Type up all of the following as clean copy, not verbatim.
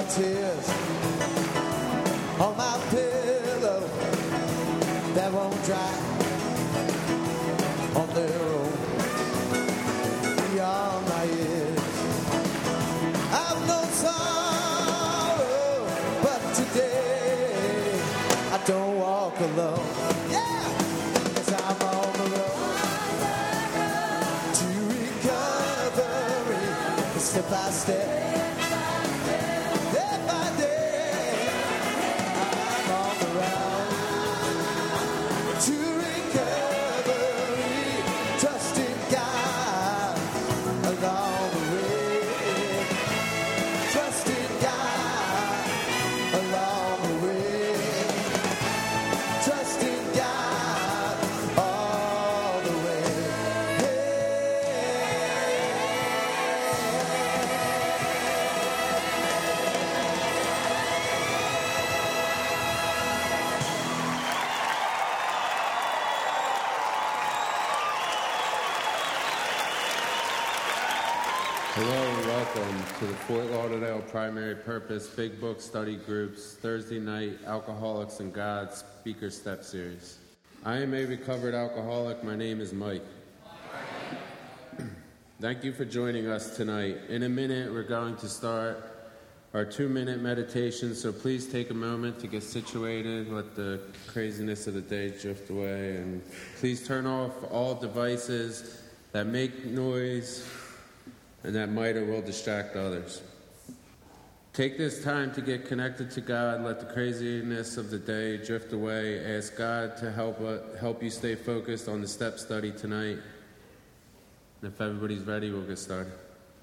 tears on my pillow that won't dry on their own. Beyond my years, I've known sorrow, but today I don't walk alone. Yeah, 'cause I'm on the road to recovery, step by step. To the Fort Lauderdale Primary Purpose Big Book Study Group's Thursday night Alcoholics and God Speaker Step Series. I am a recovered alcoholic. My name is Mike. Thank you for joining us tonight. In a minute, we're going to start our 2-minute meditation, so please take a moment to get situated, let the craziness of the day drift away, and please turn off all devices that make noise and that might or will distract others. Take this time to get connected to God. Let the craziness of the day drift away. Ask God to help you stay focused on the step study tonight. And if everybody's ready, we'll get started.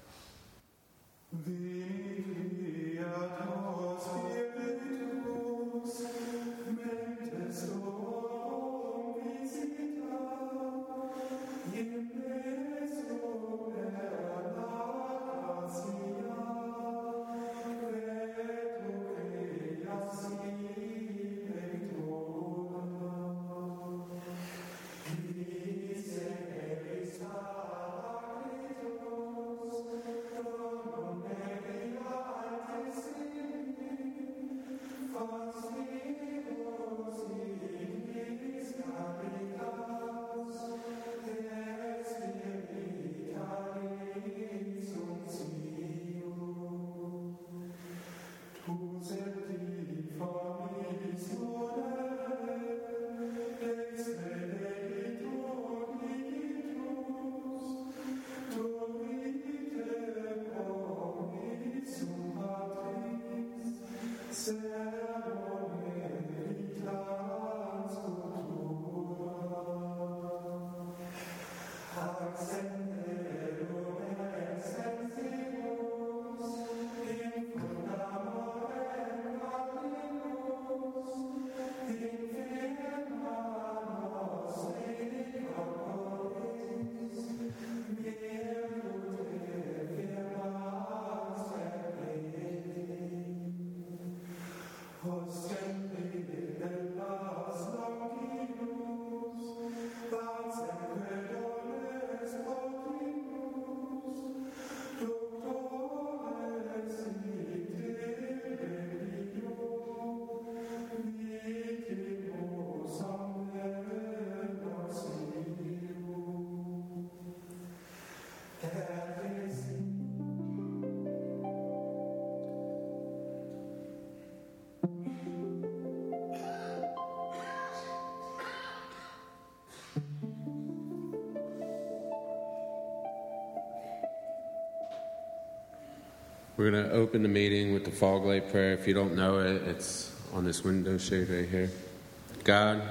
We're going to open the meeting with the fog light prayer. If you don't know it, it's on this window shade right here. God,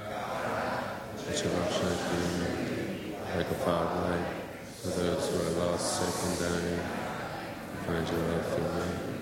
let your love shine like a fog light for those who are lost, sick, and dying. Find your love through me.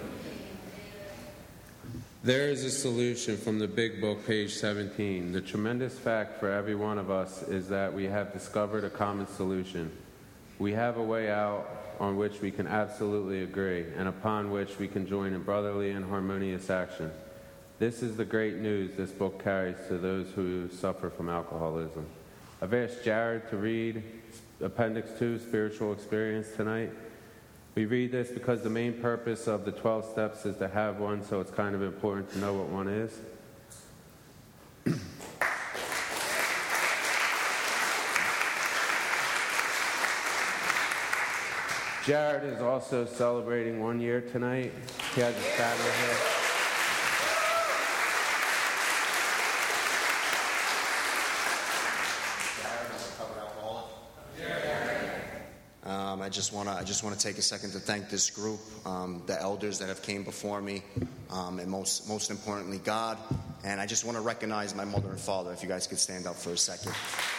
There is a solution from the Big Book, page 17. The tremendous fact for every one of us is that we have discovered a common solution. We have a way out on which we can absolutely agree, and upon which we can join in brotherly and harmonious action. This is the great news this book carries to those who suffer from alcoholism. I've asked Jared to read Appendix 2, Spiritual Experience, tonight. We read this because the main purpose of the 12 steps is to have one, so it's kind of important to know what one is. Jared is also celebrating 1 year tonight. He has his family here. I just want to take a second to thank this group, the elders that have came before me, and most importantly, God. And I just want to recognize my mother and father. If you guys could stand up for a second.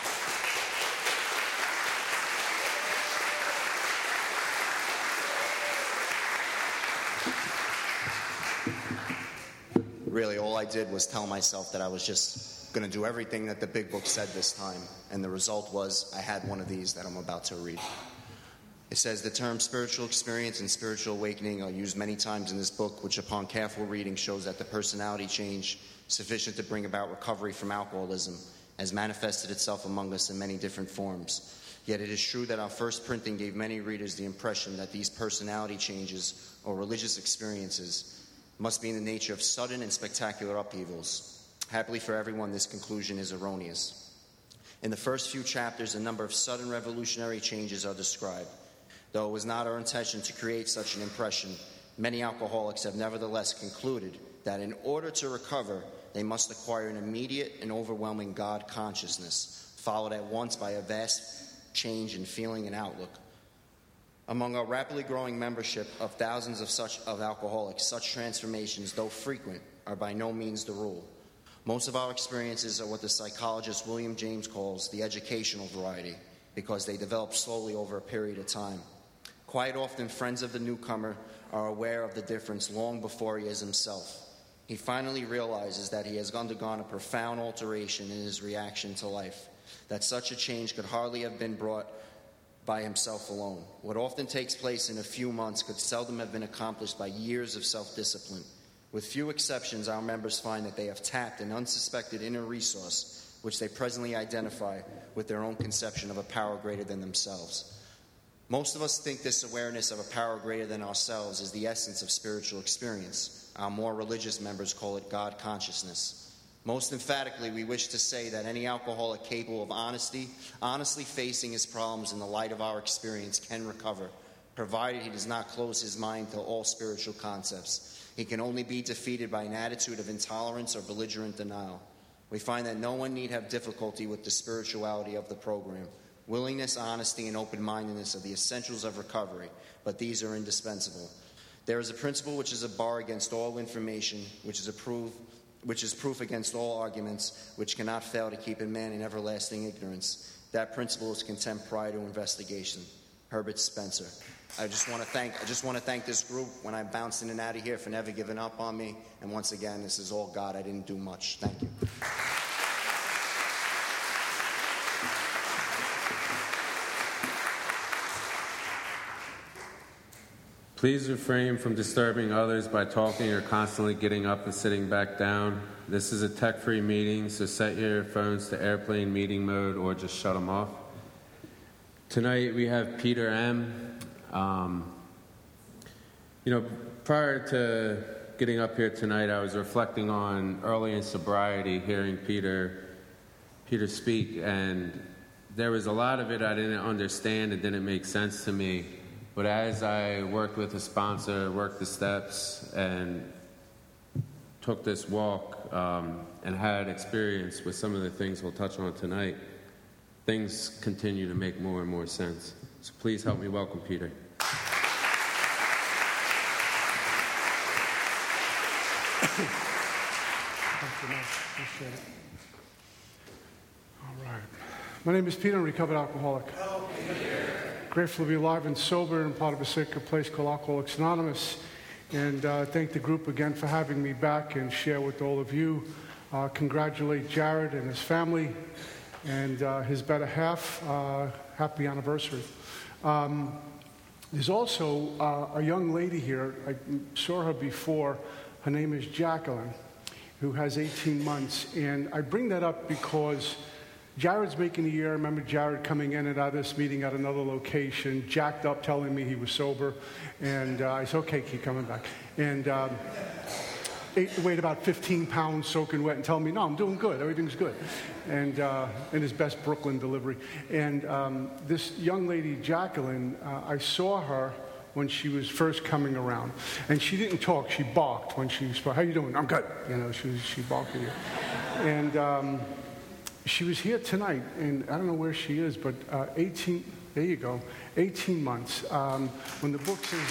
Really, all I did was tell myself that I was just going to do everything that the big book said this time. And the result was I had one of these that I'm about to read. It says, the term spiritual experience and spiritual awakening are used many times in this book, which upon careful reading shows that the personality change sufficient to bring about recovery from alcoholism has manifested itself among us in many different forms. Yet it is true that our first printing gave many readers the impression that these personality changes or religious experiences must be in the nature of sudden and spectacular upheavals. Happily for everyone, this conclusion is erroneous. In the first few chapters, a number of sudden revolutionary changes are described. Though it was not our intention to create such an impression, many alcoholics have nevertheless concluded that in order to recover, they must acquire an immediate and overwhelming God consciousness, followed at once by a vast change in feeling and outlook. Among our rapidly growing membership of thousands of alcoholics, such transformations, though frequent, are by no means the rule. Most of our experiences are what the psychologist William James calls the educational variety, because they develop slowly over a period of time. Quite often, friends of the newcomer are aware of the difference long before he is himself. He finally realizes that he has undergone a profound alteration in his reaction to life, that such a change could hardly have been brought by himself alone. What often takes place in a few months could seldom have been accomplished by years of self-discipline. With few exceptions, our members find that they have tapped an unsuspected inner resource, which they presently identify with their own conception of a power greater than themselves. Most of us think this awareness of a power greater than ourselves is the essence of spiritual experience. Our more religious members call it God consciousness. Most emphatically, we wish to say that any alcoholic capable of honestly facing his problems in the light of our experience can recover, provided he does not close his mind to all spiritual concepts. He can only be defeated by an attitude of intolerance or belligerent denial. We find that no one need have difficulty with the spirituality of the program. Willingness, honesty, and open-mindedness are the essentials of recovery, but these are indispensable. There is a principle which is a bar against all information, which is proof against all arguments, which cannot fail to keep a man in everlasting ignorance. That principle is contempt prior to investigation. Herbert Spencer. I just want to thank this group when I bounced in and out of here for never giving up on me. And once again, this is all God. I didn't do much. Thank you. Please refrain from disturbing others by talking or constantly getting up and sitting back down. This is a tech-free meeting, so set your phones to airplane meeting mode or just shut them off. Tonight we have Peter M. Prior to getting up here tonight, I was reflecting on early in sobriety, hearing Peter speak, and there was a lot of it I didn't understand. It didn't make sense to me. But as I worked with a sponsor, worked the steps, and took this walk, and had experience with some of the things we'll touch on tonight, things continue to make more and more sense. So please help me welcome Peter. Thank you, Mike. Appreciate it. All right. My name is Peter, I'm a recovered alcoholic. Grateful to be alive and sober and part of a place called Alcoholics Anonymous. And thank the group again for having me back and share with all of you. Congratulate Jared and his family and his better half. Happy anniversary. There's also a young lady here. I saw her before. Her name is Jacqueline, who has 18 months. And I bring that up because Jared's making a year. I remember Jared coming in and out of this meeting at another location, jacked up, telling me he was sober. And I said, okay, keep coming back. And weighed about 15 pounds, soaking wet, and telling me, no, I'm doing good. Everything's good. And in his best Brooklyn delivery. And this young lady, Jacqueline, I saw her when she was first coming around. And she didn't talk. She barked when she spoke. How you doing? I'm good. You know, she barked at you. And she was here tonight, and I don't know where she is, but 18 months. When the book says,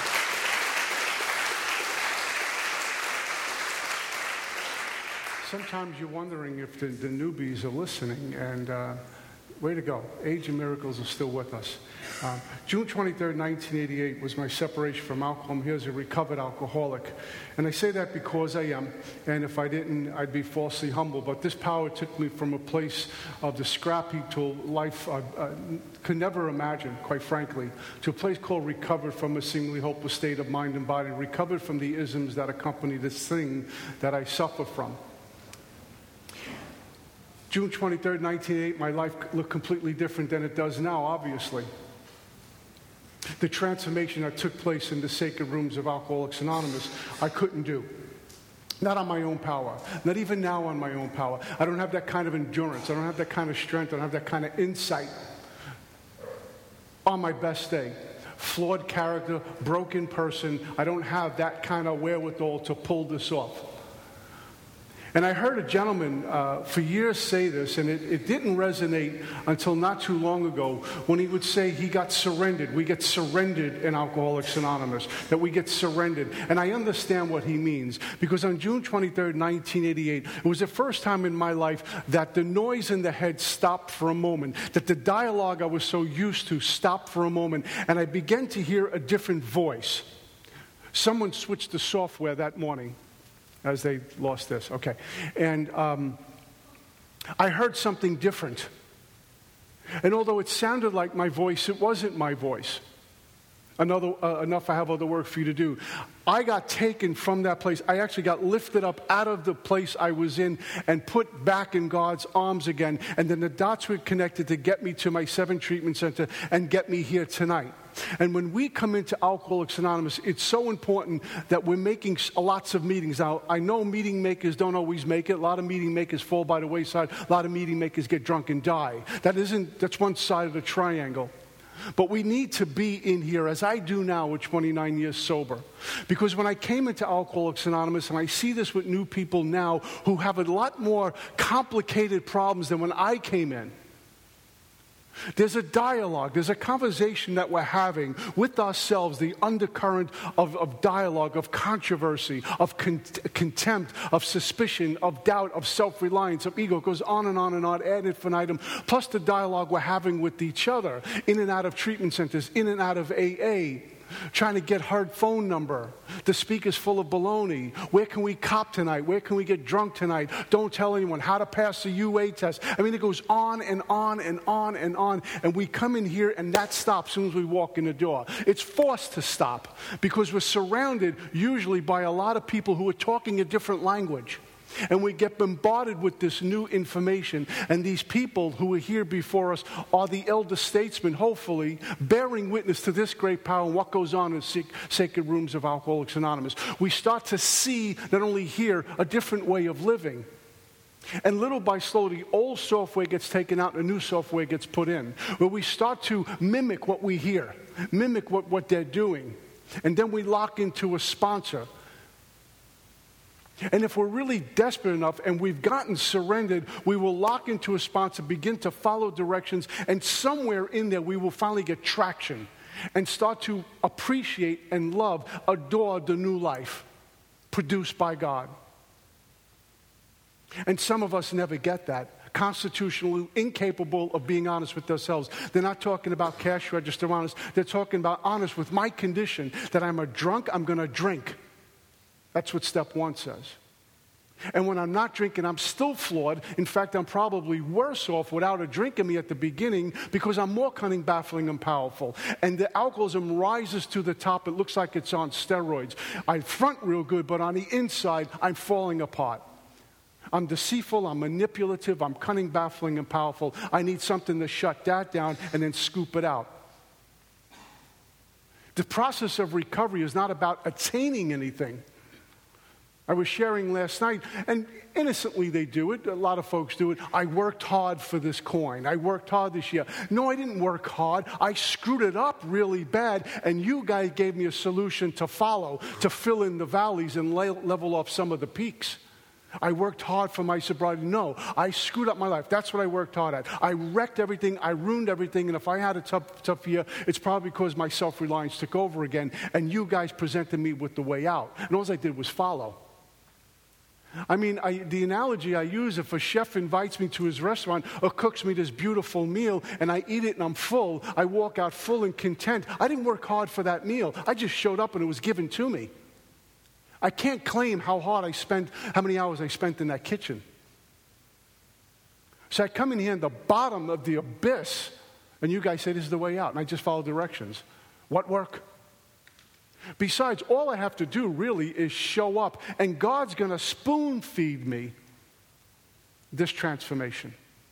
sometimes you're wondering if the newbies are listening, and way to go. Age of Miracles is still with us. June 23rd, 1988 was my separation from alcohol. I'm here as a recovered alcoholic. And I say that because I am. And if I didn't, I'd be falsely humble. But this power took me from a place of the scrap heap to a life I could never imagine, quite frankly, to a place called recovered from a seemingly hopeless state of mind and body, recovered from the isms that accompany this thing that I suffer from. June 23rd, 1988, my life looked completely different than it does now, obviously. The transformation that took place in the sacred rooms of Alcoholics Anonymous, I couldn't do. Not on my own power. Not even now on my own power. I don't have that kind of endurance. I don't have that kind of strength. I don't have that kind of insight. On my best day. Flawed character, broken person. I don't have that kind of wherewithal to pull this off. And I heard a gentleman for years say this, and it didn't resonate until not too long ago when he would say he got surrendered. We get surrendered in Alcoholics Anonymous, that we get surrendered. And I understand what he means, because on June 23rd, 1988, it was the first time in my life that the noise in the head stopped for a moment, that the dialogue I was so used to stopped for a moment, and I began to hear a different voice. Someone switched the software that morning. As they lost this, okay. And I heard something different. And although it sounded like my voice, it wasn't my voice. Enough I have other work for you to do. I got taken from that place. I actually got lifted up out of the place I was in and put back in God's arms again. And then the dots were connected to get me to my 7 treatment center and get me here tonight. And when we come into Alcoholics Anonymous, it's so important that we're making lots of meetings. Now, I know meeting makers don't always make it. A lot of meeting makers fall by the wayside. A lot of meeting makers get drunk and die. That's one side of the triangle. But we need to be in here, as I do now with 29 years sober. Because when I came into Alcoholics Anonymous, and I see this with new people now who have a lot more complicated problems than when I came in, there's a dialogue, there's a conversation that we're having with ourselves, the undercurrent of dialogue, of controversy, of contempt, of suspicion, of doubt, of self-reliance, of ego. It goes on and on and on, ad infinitum, plus the dialogue we're having with each other, in and out of treatment centers, in and out of AA, trying to get her phone number. The speaker's full of baloney. Where can we cop tonight? Where can we get drunk tonight? Don't tell anyone. How to pass the UA test. I mean, it goes on and on and on and on. And we come in here and that stops as soon as we walk in the door. It's forced to stop because we're surrounded usually by a lot of people who are talking a different language. And we get bombarded with this new information. And these people who are here before us are the elder statesmen, hopefully, bearing witness to this great power and what goes on in the sacred rooms of Alcoholics Anonymous. We start to see, not only here, a different way of living. And little by slow, the old software gets taken out and the new software gets put in. Where we start to mimic what we hear, mimic what they're doing. And then we lock into a sponsor. And if we're really desperate enough and we've gotten surrendered, we will lock into a sponsor, begin to follow directions, and somewhere in there we will finally get traction and start to appreciate and love, adore the new life produced by God. And some of us never get that. Constitutionally incapable of being honest with themselves. They're not talking about cash register honest. They're talking about honest with my condition, that I'm a drunk, I'm going to drink. That's what step 1 says. And when I'm not drinking, I'm still flawed. In fact, I'm probably worse off without a drink in me at the beginning because I'm more cunning, baffling, and powerful. And the alcoholism rises to the top. It looks like it's on steroids. I front real good, but on the inside, I'm falling apart. I'm deceitful, I'm manipulative, I'm cunning, baffling, and powerful. I need something to shut that down and then scoop it out. The process of recovery is not about attaining anything. I was sharing last night, and innocently they do it. A lot of folks do it. I worked hard for this coin. I worked hard this year. No, I didn't work hard. I screwed it up really bad, and you guys gave me a solution to follow, to fill in the valleys and level off some of the peaks. I worked hard for my sobriety. No, I screwed up my life. That's what I worked hard at. I wrecked everything. I ruined everything. And if I had a tough year, it's probably because my self-reliance took over again, and you guys presented me with the way out. And all I did was follow. I mean, the analogy I use, if a chef invites me to his restaurant or cooks me this beautiful meal and I eat it and I'm full, I walk out full and content. I didn't work hard for that meal. I just showed up and it was given to me. I can't claim how many hours I spent in that kitchen. So I come in here in the bottom of the abyss, and you guys say this is the way out, and I just follow directions. What work? Besides, all I have to do really is show up, and God's going to spoon feed me this transformation.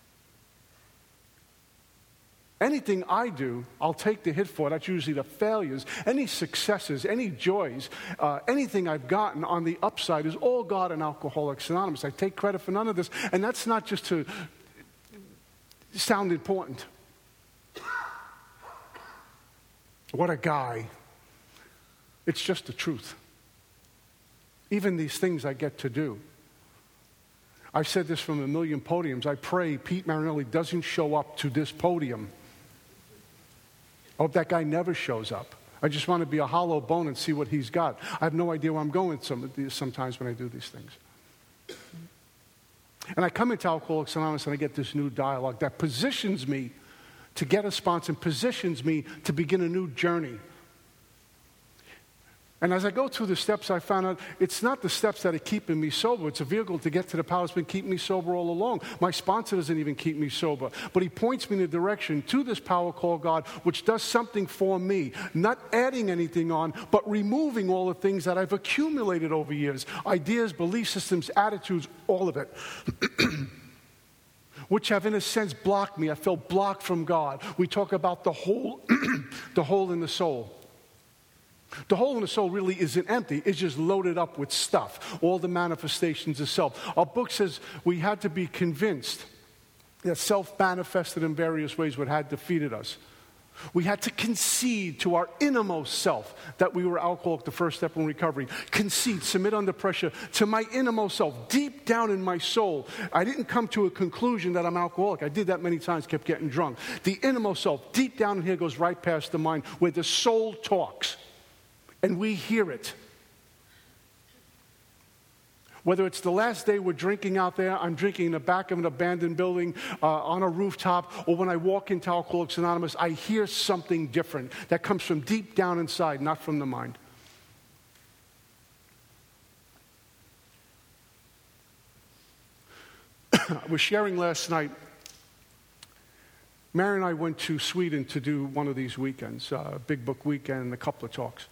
Anything I do, I'll take the hit for. That's usually the failures. Any successes, any joys, anything I've gotten on the upside is all God and Alcoholics Anonymous. I take credit for none of this, and that's not just to sound important. What a guy. It's just the truth. Even these things I get to do. I've said this from a million podiums. I pray Pete Marinelli doesn't show up to this podium. I hope that guy never shows up. I just want to be a hollow bone and see what he's got. I have no idea where I'm going sometimes when I do these things. And I come into Alcoholics Anonymous and I get this new dialogue that positions me to get a sponsor and positions me to begin a new journey. And as I go through the steps, I found out it's not the steps that are keeping me sober. It's a vehicle to get to the power that's been keeping me sober all along. My sponsor doesn't even keep me sober. But he points me in the direction to this power called God, which does something for me. Not adding anything on, but removing all the things that I've accumulated over years. Ideas, belief systems, attitudes, all of it. Which have, in a sense, blocked me. I felt blocked from God. We talk about the hole, the hole in the soul. The hole in the soul really isn't empty. It's just loaded up with stuff, all the manifestations of self. Our book says we had to be convinced that self manifested in various ways what had defeated us. We had to concede to our innermost self that we were alcoholic, the first step in recovery. Concede, submit under pressure to my innermost self, deep down in my soul. I didn't come to a conclusion that I'm alcoholic. I did that many times, kept getting drunk. The innermost self, deep down in here, goes right past the mind, where the soul talks. And we hear it. Whether it's the last day we're drinking out there, I'm drinking in the back of an abandoned building, on a rooftop, or when I walk into Alcoholics Anonymous, I hear something different that comes from deep down inside, not from the mind. I was sharing last night. Mary and I went to Sweden to do one of these weekends, Big Book Weekend, and a couple of talks.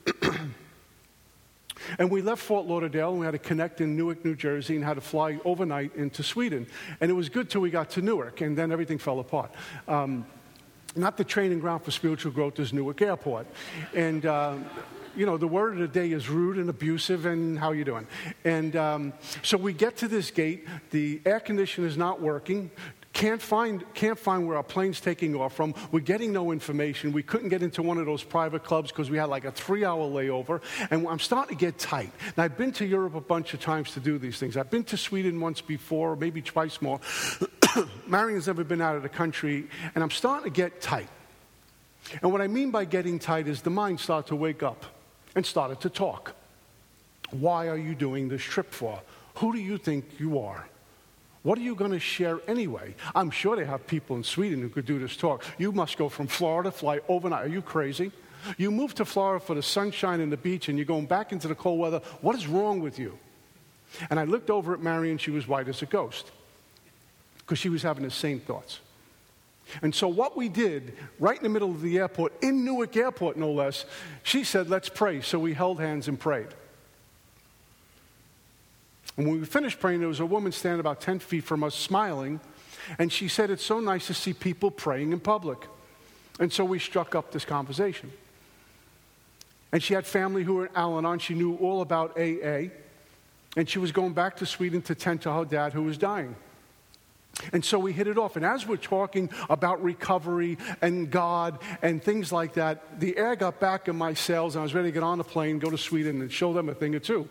And we left Fort Lauderdale, and we had to connect in Newark, New Jersey, and had to fly overnight into Sweden. And it was good till we got to Newark, and then everything fell apart. Not the training ground for spiritual growth is Newark Airport. And, the word of the day is rude and abusive, and how you doing? And so we get to this gate. The air conditioner is not working. Can't find where our plane's taking off from. We're getting no information. We couldn't get into one of those private clubs because we had like a 3-hour layover. And I'm starting to get tight. Now, I've been to Europe a bunch of times to do these things. I've been to Sweden once before, maybe twice more. Marion's never been out of the country, and I'm starting to get tight. And what I mean by getting tight is the mind started to wake up and started to talk. Why are you doing this trip for? Who do you think you are? What are you going to share anyway? I'm sure they have people in Sweden who could do this talk. You must go from Florida, fly overnight. Are you crazy? You moved to Florida for the sunshine and the beach, and you're going back into the cold weather. What is wrong with you? And I looked over at Mary, and she was white as a ghost because she was having the same thoughts. And so what we did, right in the middle of the airport, in Newark Airport no less, she said, let's pray. So we held hands and prayed. And when we finished praying, there was a woman standing about 10 feet from us smiling, and she said, "It's so nice to see people praying in public." And so we struck up this conversation. And she had family who were in Al-Anon. She knew all about AA. And she was going back to Sweden to tend to her dad who was dying. And so we hit it off. And as we're talking about recovery and God and things like that, the air got back in my sails, and I was ready to get on the plane, go to Sweden, and show them a thing or two.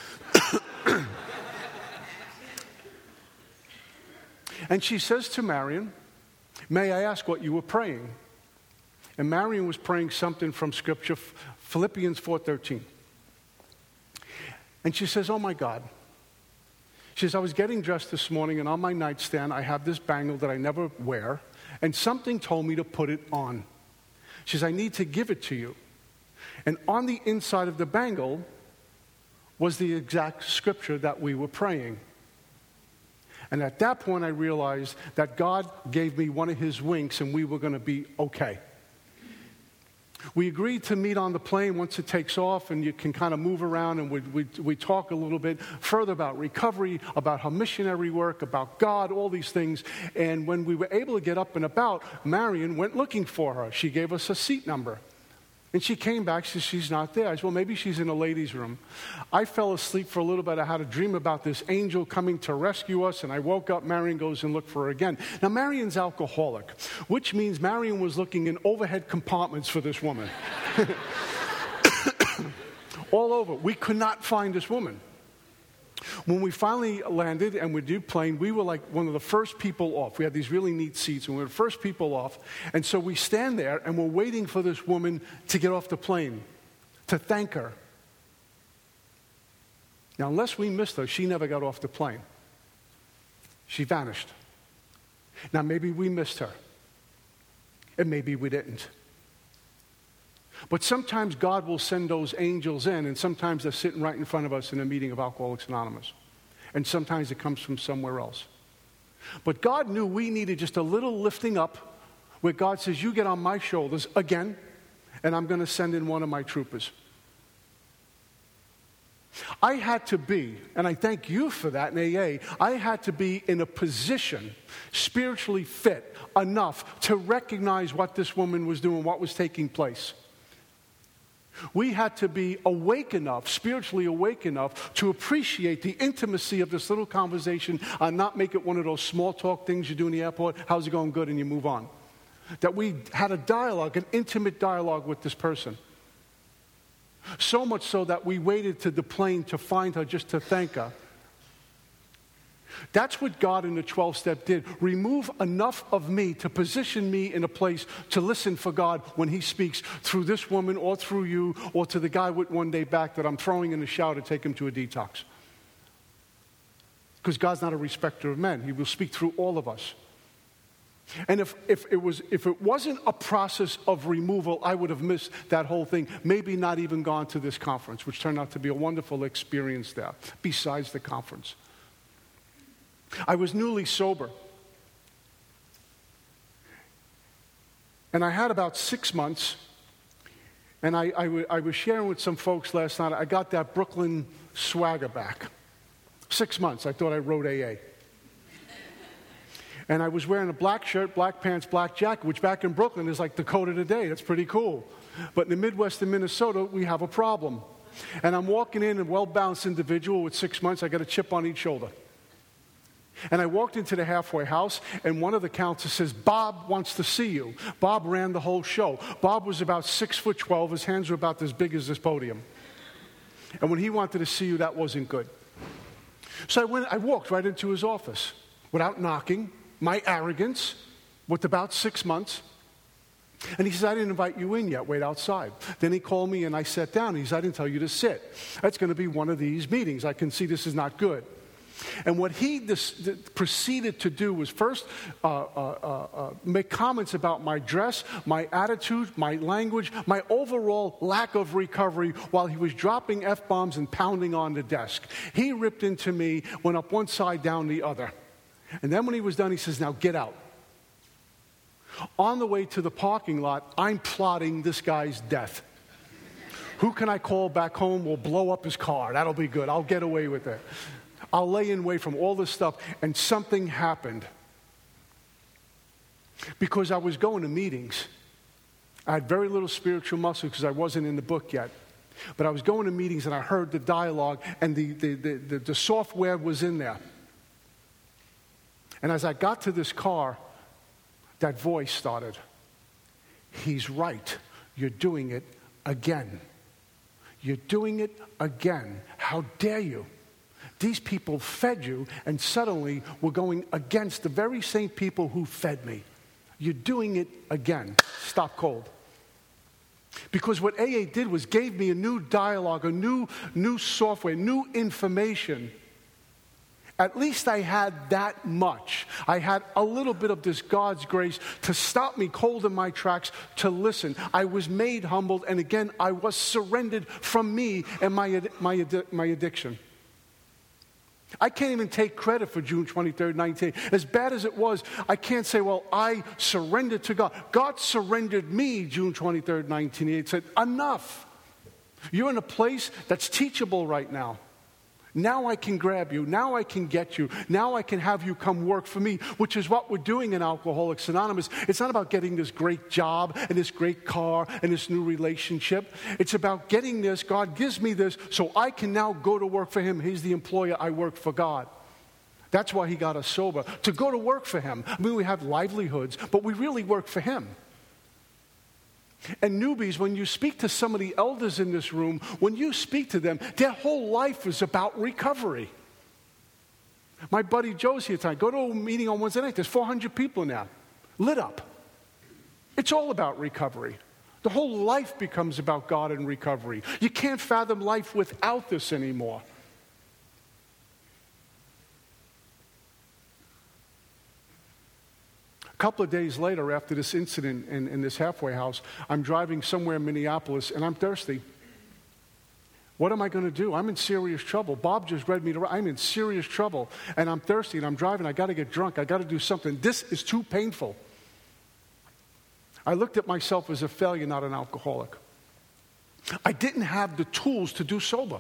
And she says to Marion, "May I ask what you were praying?" And Marion was praying something from Scripture, Philippians 4:13. And she says, "Oh my God." She says, "I was getting dressed this morning, and on my nightstand I have this bangle that I never wear, and something told me to put it on." She says, "I need to give it to you." And on the inside of the bangle was the exact scripture that we were praying. And at that point I realized that God gave me one of his winks and we were going to be okay. We agreed to meet on the plane once it takes off, and you can kind of move around, and we talk a little bit further about recovery, about her missionary work, about God, all these things. And when we were able to get up and about, Marion went looking for her. She gave us a seat number. And she came back, she said, "She's not there." I said, "Well, maybe she's in a ladies' room." I fell asleep for a little bit. I had a dream about this angel coming to rescue us, and I woke up. Marion goes and looked for her again. Now, Marion's alcoholic, which means Marion was looking in overhead compartments for this woman. All over. We could not find this woman. When we finally landed and we did plane, we were like one of the first people off. We had these really neat seats, and we were the first people off. And so we stand there, and we're waiting for this woman to get off the plane, to thank her. Now, unless we missed her, she never got off the plane. She vanished. Now, maybe we missed her, and maybe we didn't. But sometimes God will send those angels in, and sometimes they're sitting right in front of us in a meeting of Alcoholics Anonymous. And sometimes it comes from somewhere else. But God knew we needed just a little lifting up where God says, "You get on my shoulders again, and I'm going to send in one of my troopers." I had to be, and I thank you for that in AA, I had to be in a position, spiritually fit enough to recognize what this woman was doing, what was taking place. We had to be awake enough, spiritually awake enough, to appreciate the intimacy of this little conversation and not make it one of those small talk things you do in the airport. "How's it going?" "Good," and you move on. That we had a dialogue, an intimate dialogue with this person. So much so that we waited to the plane to find her just to thank her. That's what God in the 12-step did. Remove enough of me to position me in a place to listen for God when he speaks through this woman or through you or to the guy with one day back that I'm throwing in the shower to take him to a detox. Because God's not a respecter of men. He will speak through all of us. And if it wasn't a process of removal, I would have missed that whole thing. Maybe not even gone to this conference, which turned out to be a wonderful experience there, besides the conference. I was newly sober. And I had about 6 months. And I was sharing with some folks last night, I got that Brooklyn swagger back. 6 months. I thought I wrote AA. And I was wearing a black shirt, black pants, black jacket, which back in Brooklyn is like the code of the day. That's pretty cool. But in the Midwest of Minnesota, we have a problem. And I'm walking in, a well-balanced individual with 6 months. I got a chip on each shoulder. And I walked into the halfway house, and one of the counselors says, "Bob wants to see you." Bob ran the whole show. Bob was about 6'12". His hands were about as big as this podium. And when he wanted to see you, that wasn't good. So I walked right into his office without knocking, my arrogance, with about 6 months. And he says, "I didn't invite you in yet. Wait outside." Then he called me, and I sat down. He said, "I didn't tell you to sit. That's going to be one of these meetings. I can see this is not good." And what he proceeded to do was first make comments about my dress, my attitude, my language, my overall lack of recovery while he was dropping F-bombs and pounding on the desk. He ripped into me, went up one side, down the other. And then when he was done, he says, "Now get out." On the way to the parking lot, I'm plotting this guy's death. Who can I call back home? We'll blow up his car. That'll be good. I'll get away with it. I'll lay in wait from all this stuff, and something happened. Because I was going to meetings. I had very little spiritual muscle because I wasn't in the book yet. But I was going to meetings and I heard the dialogue, and the software was in there. And as I got to this car, that voice started. He's right. You're doing it again. You're doing it again. How dare you? These people fed you, and suddenly we're going against the very same people who fed me. You're doing it again. Stop cold. Because what AA did was gave me a new dialogue, a new software, new information. At least I had that much. I had a little bit of this God's grace to stop me cold in my tracks, to listen. I was made humbled, and again, I was surrendered from me and my addiction. I can't even take credit for June 23rd, 1988. As bad as it was, I can't say, well, I surrendered to God. God surrendered me June 23rd, 1988. Said, enough. You're in a place that's teachable right now. Now I can grab you. Now I can get you. Now I can have you come work for me, which is what we're doing in Alcoholics Anonymous. It's not about getting this great job and this great car and this new relationship. It's about getting this. God gives me this so I can now go to work for Him. He's the employer. I work for God. That's why He got us sober, to go to work for Him. I mean, we have livelihoods, but we really work for Him. And newbies, when you speak to some of the elders in this room, when you speak to them, their whole life is about recovery. My buddy Joe's here tonight. Go to a meeting on Wednesday night. There's 400 people now, lit up. It's all about recovery. The whole life becomes about God and recovery. You can't fathom life without this anymore. A couple of days later, after this incident in this halfway house, I'm driving somewhere in Minneapolis, and I'm thirsty. What am I going to do? I'm in serious trouble. Bob just read me I'm in serious trouble, and I'm thirsty, and I'm driving. I got to get drunk. I got to do something. This is too painful. I looked at myself as a failure, not an alcoholic. I didn't have the tools to do sober.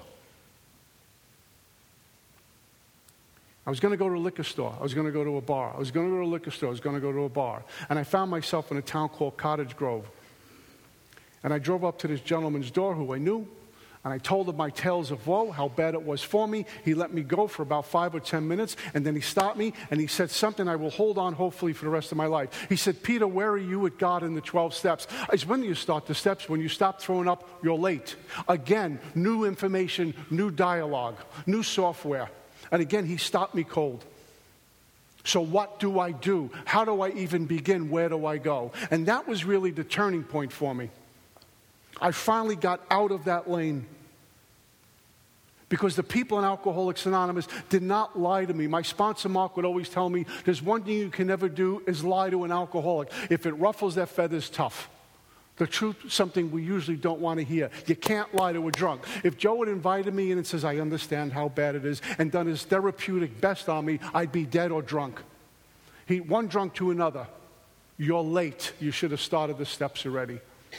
I was going to go to a liquor store. I was going to go to a bar. I was going to go to a liquor store. I was going to go to a bar. And I found myself in a town called Cottage Grove. And I drove up to this gentleman's door who I knew. And I told him my tales of woe, how bad it was for me. He let me go for about 5 or 10 minutes. And then he stopped me and he said something I will hold on hopefully for the rest of my life. He said, Peter, where are you with God in the 12 steps? It's when you start the steps. When you stop throwing up, you're late. Again, new information, new dialogue, new software. And again, he stopped me cold. So what do I do? How do I even begin? Where do I go? And that was really the turning point for me. I finally got out of that lane. Because the people in Alcoholics Anonymous did not lie to me. My sponsor, Mark, would always tell me, there's one thing you can never do is lie to an alcoholic. If it ruffles their feathers, tough. The truth, something we usually don't want to hear. You can't lie to a drunk. If Joe had invited me in and says, I understand how bad it is, and done his therapeutic best on me, I'd be dead or drunk. One drunk to another. You're late. You should have started the steps already.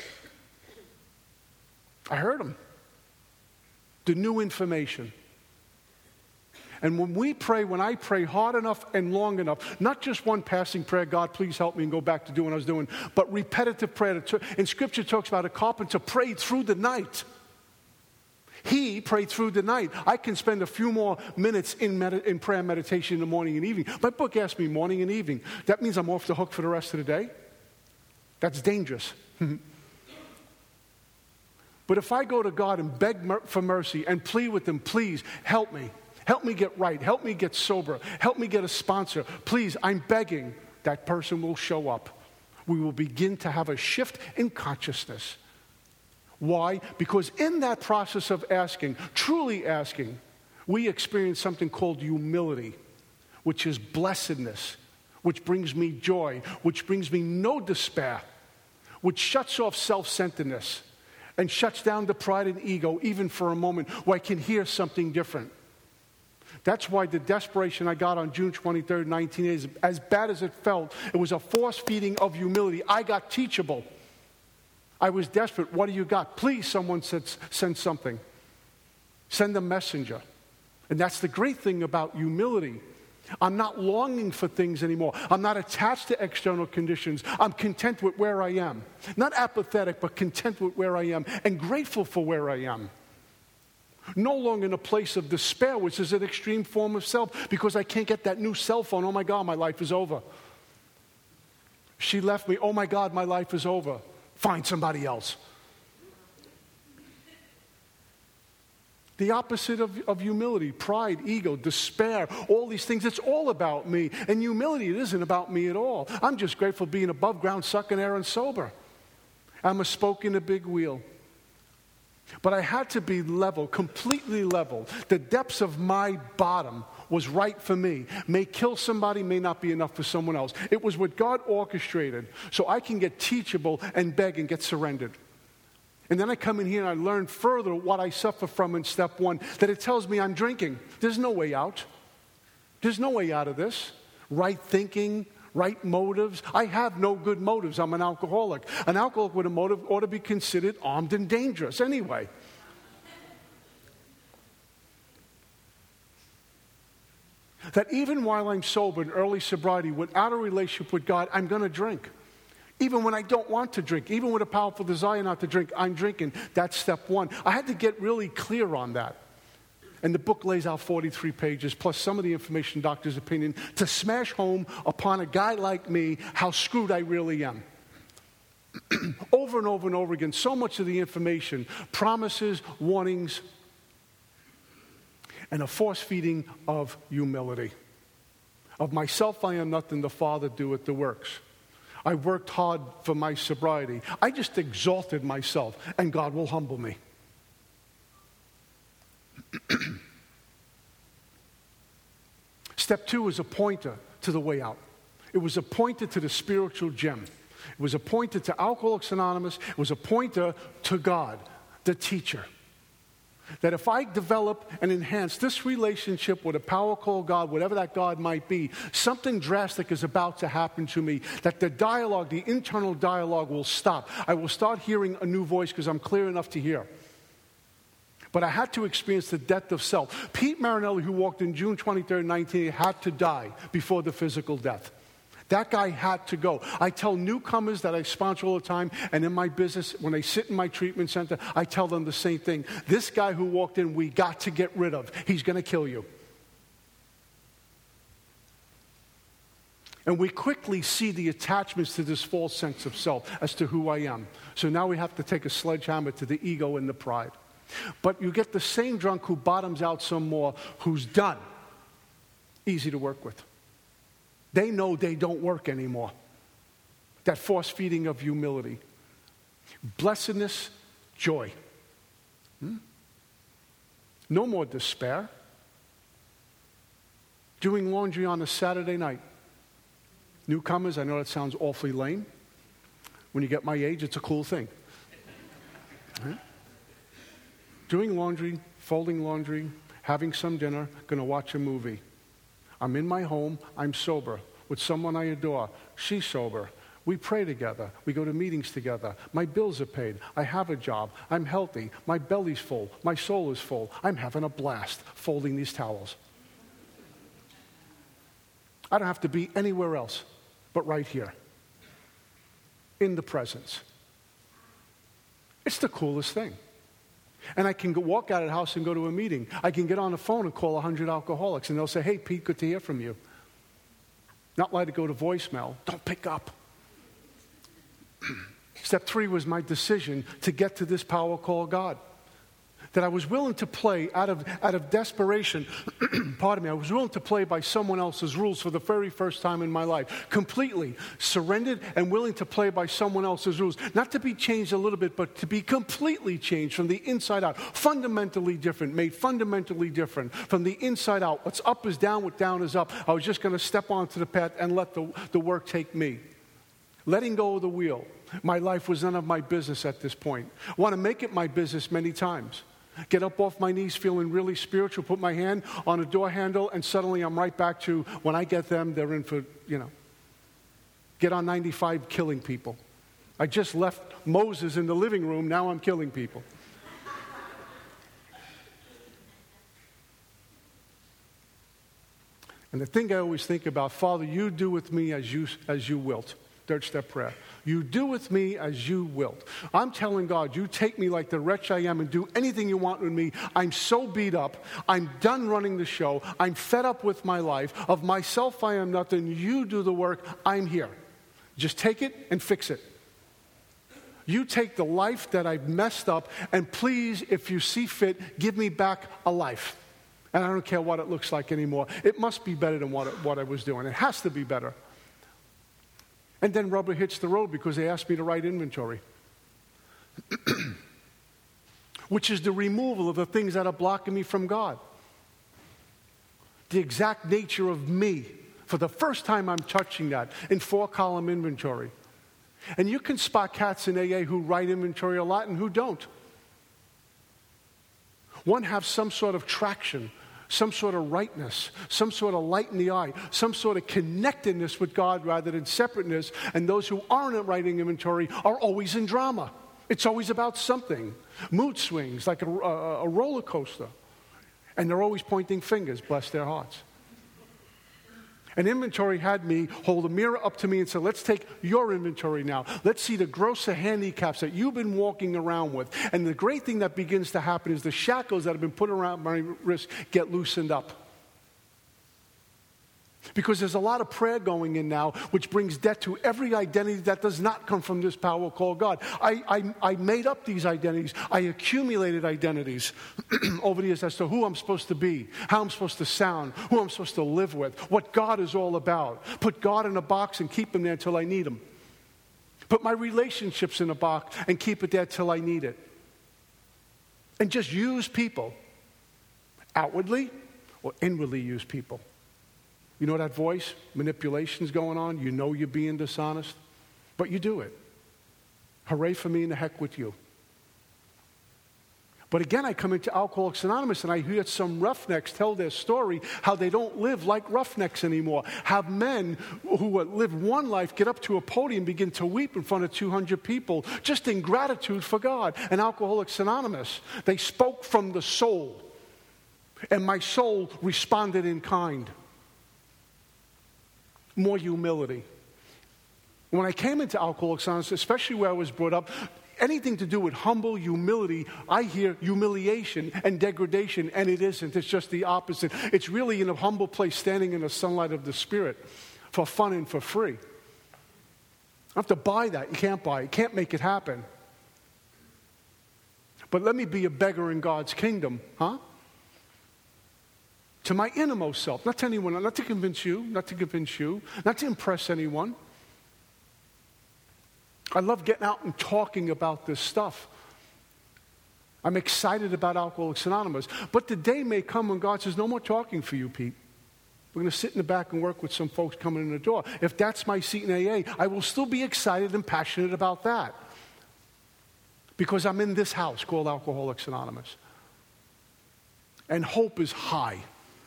I heard him. The new information. And when I pray hard enough and long enough, not just one passing prayer, God, please help me and go back to doing what I was doing, but repetitive prayer. And Scripture talks about a carpenter prayed through the night. He prayed through the night. I can spend a few more minutes in prayer and meditation in the morning and evening. My book asks me morning and evening. That means I'm off the hook for the rest of the day? That's dangerous. But if I go to God and beg for mercy and plead with Him, please help me. Help me get right. Help me get sober. Help me get a sponsor. Please, I'm begging. That person will show up. We will begin to have a shift in consciousness. Why? Because in that process of asking, truly asking, we experience something called humility, which is blessedness, which brings me joy, which brings me no despair, which shuts off self-centeredness and shuts down the pride and ego even for a moment where I can hear something different. That's why the desperation I got on June 23rd, 1980, as bad as it felt, it was a force-feeding of humility. I got teachable. I was desperate. What do you got? Please, someone send something. Send a messenger. And that's the great thing about humility. I'm not longing for things anymore. I'm not attached to external conditions. I'm content with where I am. Not apathetic, but content with where I am and grateful for where I am. No longer in a place of despair, which is an extreme form of self, because I can't get that new cell phone. Oh my God, my life is over. She left me. Oh my God, my life is over. Find somebody else. The opposite of humility, pride, ego, despair, all these things. It's all about me. And humility, it isn't about me at all. I'm just grateful being above ground, sucking air, and sober. I'm a spoke in a big wheel. But I had to be level, completely level. The depths of my bottom was right for me. May kill somebody, may not be enough for someone else. It was what God orchestrated so I can get teachable and beg and get surrendered. And then I come in here and I learn further what I suffer from in step one, that it tells me I'm drinking. There's no way out. There's no way out of this. Right thinking, right motives. I have no good motives. I'm an alcoholic. An alcoholic with a motive ought to be considered armed and dangerous anyway. That even while I'm sober in early sobriety, without a relationship with God, I'm going to drink. Even when I don't want to drink, even with a powerful desire not to drink, I'm drinking. That's step one. I had to get really clear on that. And the book lays out 43 pages, plus some of the information, doctor's opinion, to smash home upon a guy like me how screwed I really am. Over and over and over again, so much of the information, promises, warnings, and a force-feeding of humility. Of myself I am nothing, the Father doeth the works. I worked hard for my sobriety. I just exalted myself, and God will humble me. Step two is a pointer to the way out. It was a pointer to the spiritual gem. It was a pointer to Alcoholics Anonymous. It was a pointer to God, the teacher. That if I develop and enhance this relationship with a power called God, whatever that God might be, something drastic is about to happen to me. That the dialogue, the internal dialogue will stop. I will start hearing a new voice because I'm clear enough to hear. But I had to experience the death of self. Pete Marinelli, who walked in June 23rd, 1980, had to die before the physical death. That guy had to go. I tell newcomers that I sponsor all the time, and in my business, when they sit in my treatment center, I tell them the same thing. This guy who walked in, we got to get rid of. He's going to kill you. And we quickly see the attachments to this false sense of self as to who I am. So now we have to take a sledgehammer to the ego and the pride. But you get the same drunk who bottoms out some more, who's done. Easy to work with. They know they don't work anymore. That force feeding of humility. Blessedness, joy. No more despair. Doing laundry on a Saturday night. Newcomers, I know that sounds awfully lame. When you get my age, it's a cool thing. Doing laundry, folding laundry, having some dinner, going to watch a movie. I'm in my home, I'm sober, with someone I adore. She's sober. We pray together. We go to meetings together. My bills are paid. I have a job. I'm healthy. My belly's full. My soul is full. I'm having a blast folding these towels. I don't have to be anywhere else but right here, in the presence. It's the coolest thing. And I can walk out of the house and go to a meeting. I can get on the phone and call 100 alcoholics, and they'll say, hey, Pete, good to hear from you. Not let it go to voicemail. Don't pick up. Step 3 was my decision to get to this power called God. That I was willing to play out of desperation. Pardon me. I was willing to play by someone else's rules for the very first time in my life. Completely surrendered and willing to play by someone else's rules. Not to be changed a little bit, but to be completely changed from the inside out. Fundamentally different. Made fundamentally different from the inside out. What's up is down, what down is up. I was just going to step onto the path and let the work take me. Letting go of the wheel. My life was none of my business at this point. I want to make it my business many times. Get up off my knees feeling really spiritual, put my hand on a door handle, and suddenly I'm right back to when I get them, they're in for, get on 95 killing people. I just left Moses in the living room, now I'm killing people. And the thing I always think about, Father, you do with me as you wilt. Third step prayer. You do with me as you wilt. I'm telling God, you take me like the wretch I am and do anything you want with me. I'm so beat up. I'm done running the show. I'm fed up with my life. Of myself I am nothing. You do the work. I'm here. Just take it and fix it. You take the life that I've messed up, and please, if you see fit, give me back a life. And I don't care what it looks like anymore. It must be better than what I was doing. It has to be better. And then rubber hits the road because they asked me to write inventory, which is the removal of the things that are blocking me from God. The exact nature of me. For the first time, I'm touching that in 4-column inventory. And you can spot cats in AA who write inventory a lot and who don't. One have some sort of traction, some sort of rightness, some sort of light in the eye, some sort of connectedness with God rather than separateness. And those who aren't writing inventory are always in drama. It's always about something. Mood swings, like a roller coaster. And they're always pointing fingers, bless their hearts. And inventory had me hold a mirror up to me and say, let's take your inventory now. Let's see the grosser handicaps that you've been walking around with. And the great thing that begins to happen is the shackles that have been put around my wrist get loosened up. Because there's a lot of prayer going in now, which brings death to every identity that does not come from this power called God. I made up these identities. I accumulated identities over the years as to who I'm supposed to be, how I'm supposed to sound, who I'm supposed to live with, what God is all about. Put God in a box and keep him there until I need him. Put my relationships in a box and keep it there till I need it. And just use people. Outwardly or inwardly use people. You know that voice? Manipulation's going on. You know you're being dishonest. But you do it. Hooray for me and the heck with you. But again, I come into Alcoholics Anonymous and I hear some roughnecks tell their story, how they don't live like roughnecks anymore. Have men who live one life get up to a podium and begin to weep in front of 200 people just in gratitude for God. And Alcoholics Anonymous, they spoke from the soul. And my soul responded in kind. More humility. When I came into Alcoholics Anonymous, especially where I was brought up, anything to do with humble humility, I hear humiliation and degradation, and it isn't. It's just the opposite. It's really in a humble place, standing in the sunlight of the Spirit for fun and for free. I have to buy that. You can't buy it. You can't make it happen. But let me be a beggar in God's kingdom, huh? To my innermost self, not to anyone, not to convince you, not to impress anyone. I love getting out and talking about this stuff. I'm excited about Alcoholics Anonymous. But the day may come when God says, no more talking for you, Pete. We're going to sit in the back and work with some folks coming in the door. If that's my seat in AA, I will still be excited and passionate about that. Because I'm in this house called Alcoholics Anonymous. And hope is high.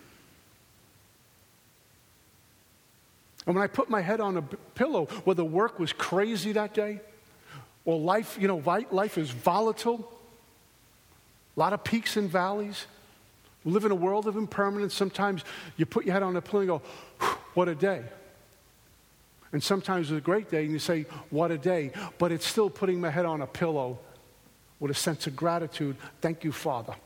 And when I put my head on a pillow, whether work was crazy that day, or life, life is volatile, a lot of peaks and valleys. We live in a world of impermanence. Sometimes you put your head on a pillow and go, what a day. And sometimes it's a great day and you say, what a day. But it's still putting my head on a pillow with a sense of gratitude. Thank you, Father.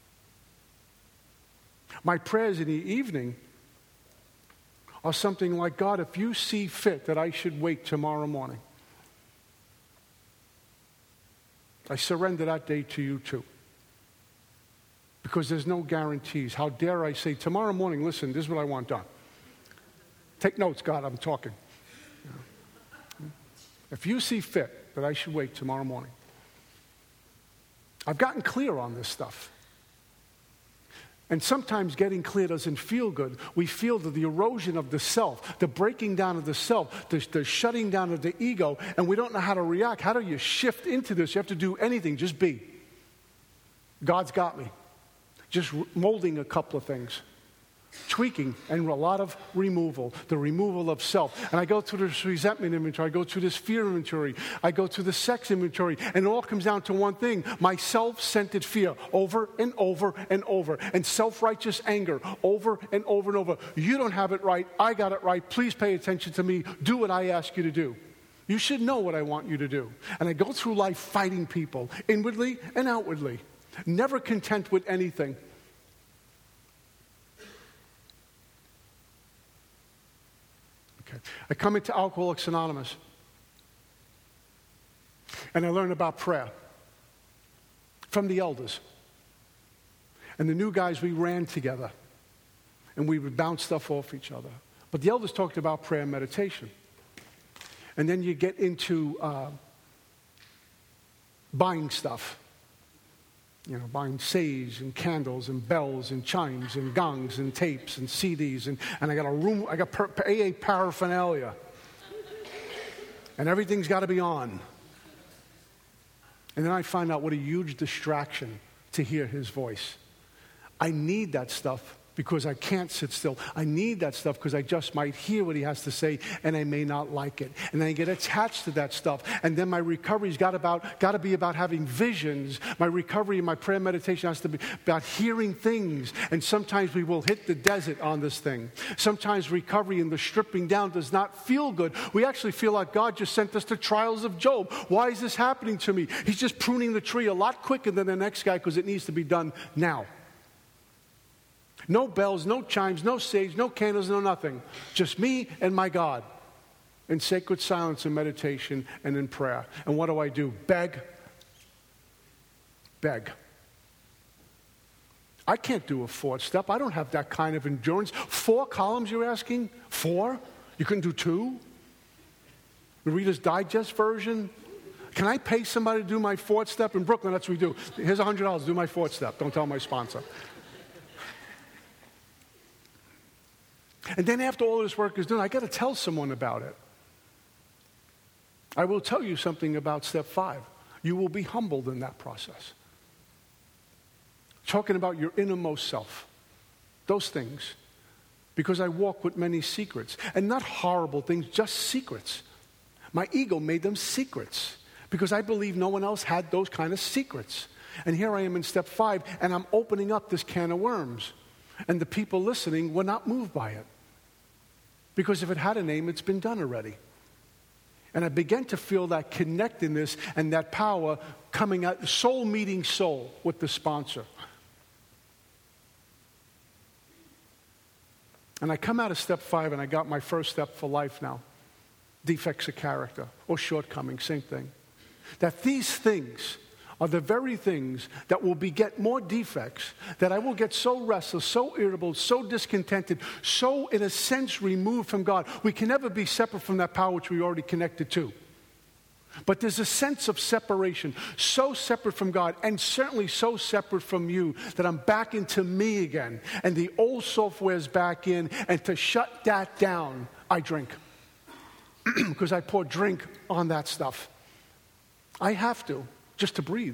My prayers in the evening are something like, God, if you see fit that I should wake tomorrow morning, I surrender that day to you too. Because there's no guarantees. How dare I say, tomorrow morning, listen, this is what I want done. Take notes, God, I'm talking. If you see fit that I should wake tomorrow morning. I've gotten clear on this stuff. And sometimes getting clear doesn't feel good. We feel that the erosion of the self, the breaking down of the self, the shutting down of the ego, and we don't know how to react. How do you shift into this? You have to do anything, just be. God's got me. Just molding a couple of things. tweaking and a lot of removal, the removal of self. And I go through this resentment inventory, I go through this fear inventory, I go through the sex inventory, and it all comes down to one thing, my self-centered fear, over and over and over, and self-righteous anger, over and over and over. You don't have it right, I got it right, please pay attention to me, do what I ask you to do. You should know what I want you to do. And I go through life fighting people, inwardly and outwardly, never content with anything. I come into Alcoholics Anonymous, and I learn about prayer from the elders. And the new guys, we ran together, and we would bounce stuff off each other. But the elders talked about prayer and meditation. And then you get into buying stuff. You know, buying sage and candles and bells and chimes and gongs and tapes and CDs. And I got a room, I got AA paraphernalia. And everything's got to be on. And then I find out what a huge distraction to hear his voice. I need that stuff because I can't sit still. I need that stuff because I just might hear what he has to say and I may not like it. And then I get attached to that stuff. And then my recovery's got to be about having visions. My recovery and my prayer and meditation has to be about hearing things. And sometimes we will hit the desert on this thing. Sometimes recovery and the stripping down does not feel good. We actually feel like God just sent us the trials of Job. Why is this happening to me? He's just pruning the tree a lot quicker than the next guy because it needs to be done now. No bells, no chimes, no sage, no candles, no nothing. Just me and my God in sacred silence and meditation and in prayer. And what do? Beg. Beg. I can't do a fourth step. I don't have that kind of endurance. 4 columns, you're asking? 4? You couldn't do 2? The Reader's Digest version? Can I pay somebody to do my 4th step? In Brooklyn, that's what we do. Here's $100, do my 4th step. Don't tell my sponsor. And then after all this work is done, I got to tell someone about it. I will tell you something about step 5. You will be humbled in that process. Talking about your innermost self. Those things. Because I walk with many secrets. And not horrible things, just secrets. My ego made them secrets. Because I believe no one else had those kind of secrets. And here I am in step 5, and I'm opening up this can of worms. And the people listening were not moved by it. Because if it had a name, it's been done already. And I began to feel that connectedness and that power coming out, soul meeting soul with the sponsor. And I come out of step 5 and I got my first step for life now. Defects of character or shortcomings, same thing. That these things are the very things that will beget more defects, that I will get so restless, so irritable, so discontented, so in a sense removed from God. We can never be separate from that power which we already connected to. But there's a sense of separation, so separate from God, and certainly so separate from you, that I'm back into me again, and the old software's back in, and to shut that down, I drink. Because I pour drink on that stuff. I have to. Just to breathe.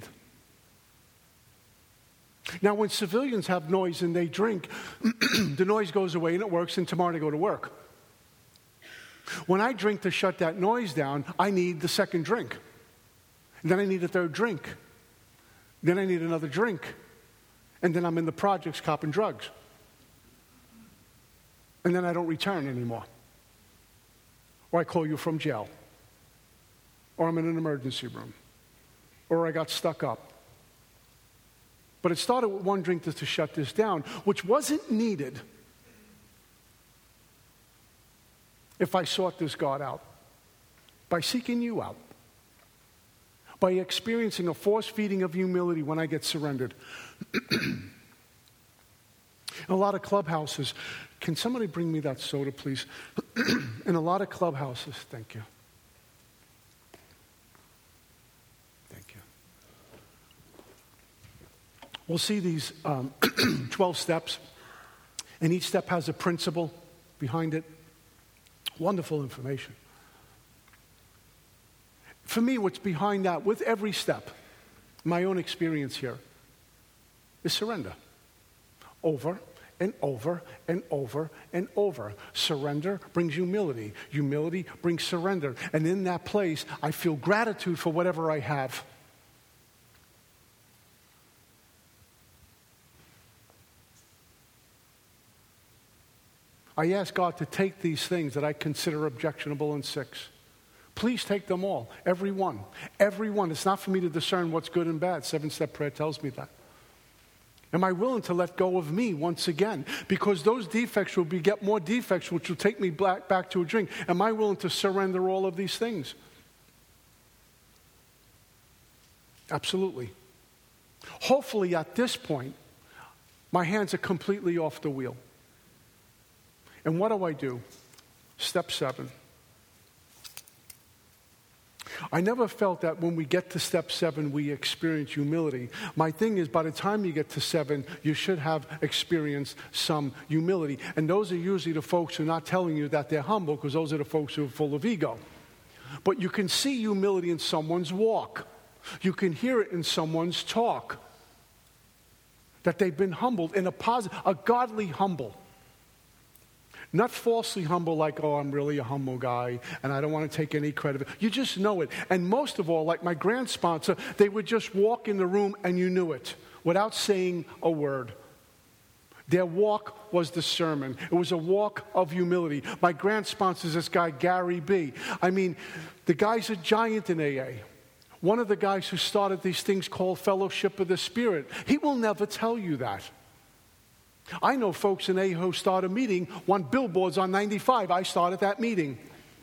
Now, when civilians have noise and they drink, the noise goes away and it works, and tomorrow they go to work. When I drink to shut that noise down, I need the second drink. And then I need a third drink. Then I need another drink. And then I'm in the projects copping drugs. And then I don't return anymore. Or I call you from jail. Or I'm in an emergency room. Or I got stuck up. But it started with one drink to shut this down, which wasn't needed if I sought this God out. By seeking you out. By experiencing a force feeding of humility when I get surrendered. In a lot of clubhouses, can somebody bring me that soda, please? In a lot of clubhouses, thank you. We'll see these 12 steps, and each step has a principle behind it. Wonderful information. For me, what's behind that, with every step, my own experience here, is surrender. Over and over and over and over. Surrender brings humility. Humility brings surrender. And in that place, I feel gratitude for whatever I have. I ask God to take these things that I consider objectionable in 6. Please take them all, every one. Every one. It's not for me to discern what's good and bad. 7-step prayer tells me that. Am I willing to let go of me once again? Because those defects will beget more defects, which will take me back to a drink. Am I willing to surrender all of these things? Absolutely. Hopefully at this point, my hands are completely off the wheel. And what do? Step 7. I never felt that when we get to step 7, we experience humility. My thing is, by the time you get to 7, you should have experienced some humility. And those are usually the folks who are not telling you that they're humble, because those are the folks who are full of ego. But you can see humility in someone's walk. You can hear it in someone's talk. That they've been humbled in a godly humble. Not falsely humble like, oh, I'm really a humble guy and I don't want to take any credit. You just know it. And most of all, like my grant sponsor, they would just walk in the room and you knew it without saying a word. Their walk was the sermon. It was a walk of humility. My grant sponsor is this guy, Gary B. I mean, the guy's a giant in AA. One of the guys who started these things called Fellowship of the Spirit. He will never tell you that. I know folks in AA who start a meeting, want billboards on 95. I started that meeting.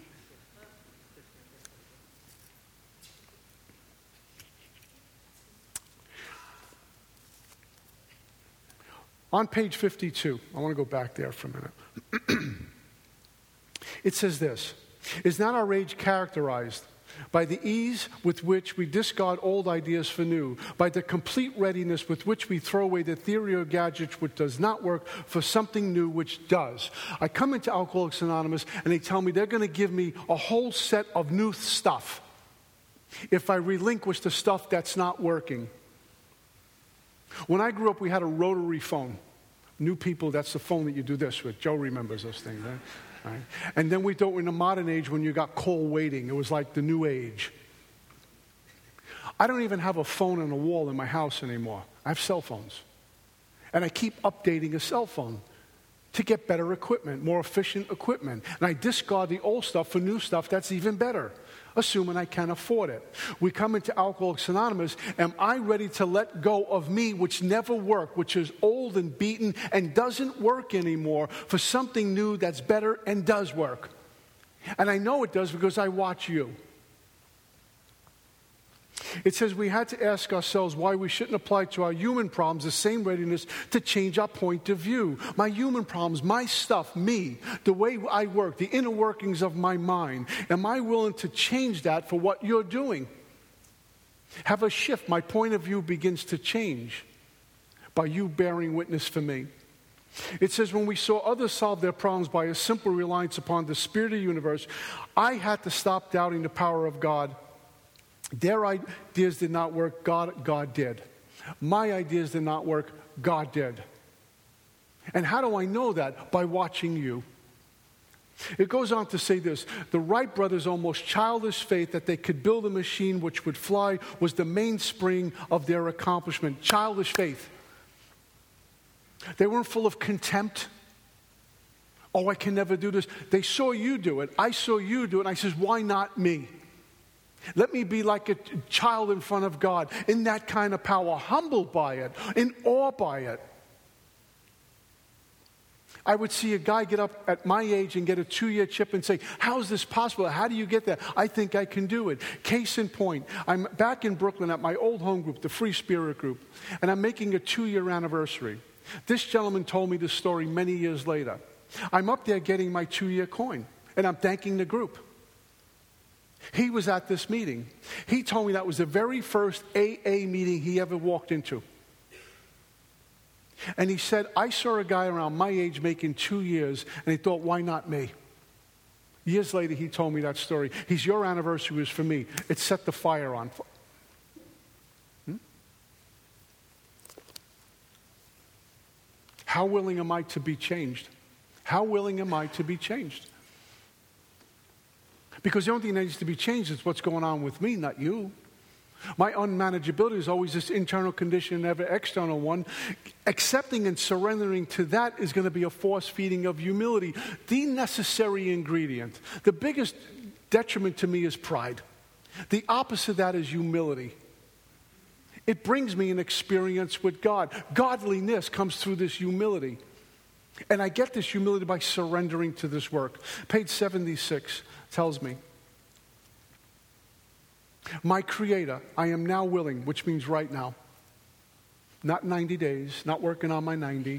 On page 52, I want to go back there for a minute. It says this: "Is not our age characterized by the ease with which we discard old ideas for new, by the complete readiness with which we throw away the theory or gadget which does not work for something new which does?" I come into Alcoholics Anonymous and they tell me they're going to give me a whole set of new stuff if I relinquish the stuff that's not working. When I grew up, we had a rotary phone. New people, that's the phone that you do this with. Joe remembers those things, right? Right. And then we thought in the modern age when you got call waiting, it was like the new age. I don't even have a phone on the wall in my house anymore. I have cell phones. And I keep updating a cell phone to get better equipment, more efficient equipment. And I discard the old stuff for new stuff that's even better, assuming I can afford it. We come into Alcoholics Anonymous. Am I ready to let go of me, which never worked, which is old and beaten and doesn't work anymore, for something new that's better and does work? And I know it does because I watch you. It says we had to ask ourselves why we shouldn't apply to our human problems the same readiness to change our point of view. My human problems, my stuff, me, the way I work, the inner workings of my mind. Am I willing to change that for what you're doing? Have a shift. My point of view begins to change by you bearing witness for me. It says when we saw others solve their problems by a simple reliance upon the Spirit of the universe, I had to stop doubting the power of God. Their ideas did not work, God did. My ideas did not work, God did. And how do I know that? By watching you. It goes on to say this: the Wright brothers' almost childish faith that they could build a machine which would fly was the mainspring of their accomplishment. Childish faith. They weren't full of contempt. Oh, I can never do this. They saw you do it. I saw you do it. And I says, why not me? Let me be like a child in front of God, in that kind of power, humbled by it, in awe by it. I would see a guy get up at my age and get a 2-year chip and say, how is this possible? How do you get that? I think I can do it. Case in point, I'm back in Brooklyn at my old home group, the Free Spirit Group, and I'm making a 2-year anniversary. This gentleman told me this story many years later. I'm up there getting my 2-year coin, and I'm thanking the group. He was at this meeting. He told me that was the very first AA meeting he ever walked into. And he said, I saw a guy around my age making 2 years, and he thought, why not me? Years later, he told me that story. Your anniversary was for me. It set the fire on. How willing am I to be changed? How willing am I to be changed? Because the only thing that needs to be changed is what's going on with me, not you. My unmanageability is always this internal condition, never external one. Accepting and surrendering to that is going to be a force feeding of humility, the necessary ingredient. The biggest detriment to me is pride. The opposite of that is humility. It brings me an experience with God. Godliness comes through this humility. And I get this humility by surrendering to this work. Page 76 tells me, my Creator, I am now willing, which means right now. Not 90 days, not working on my 90.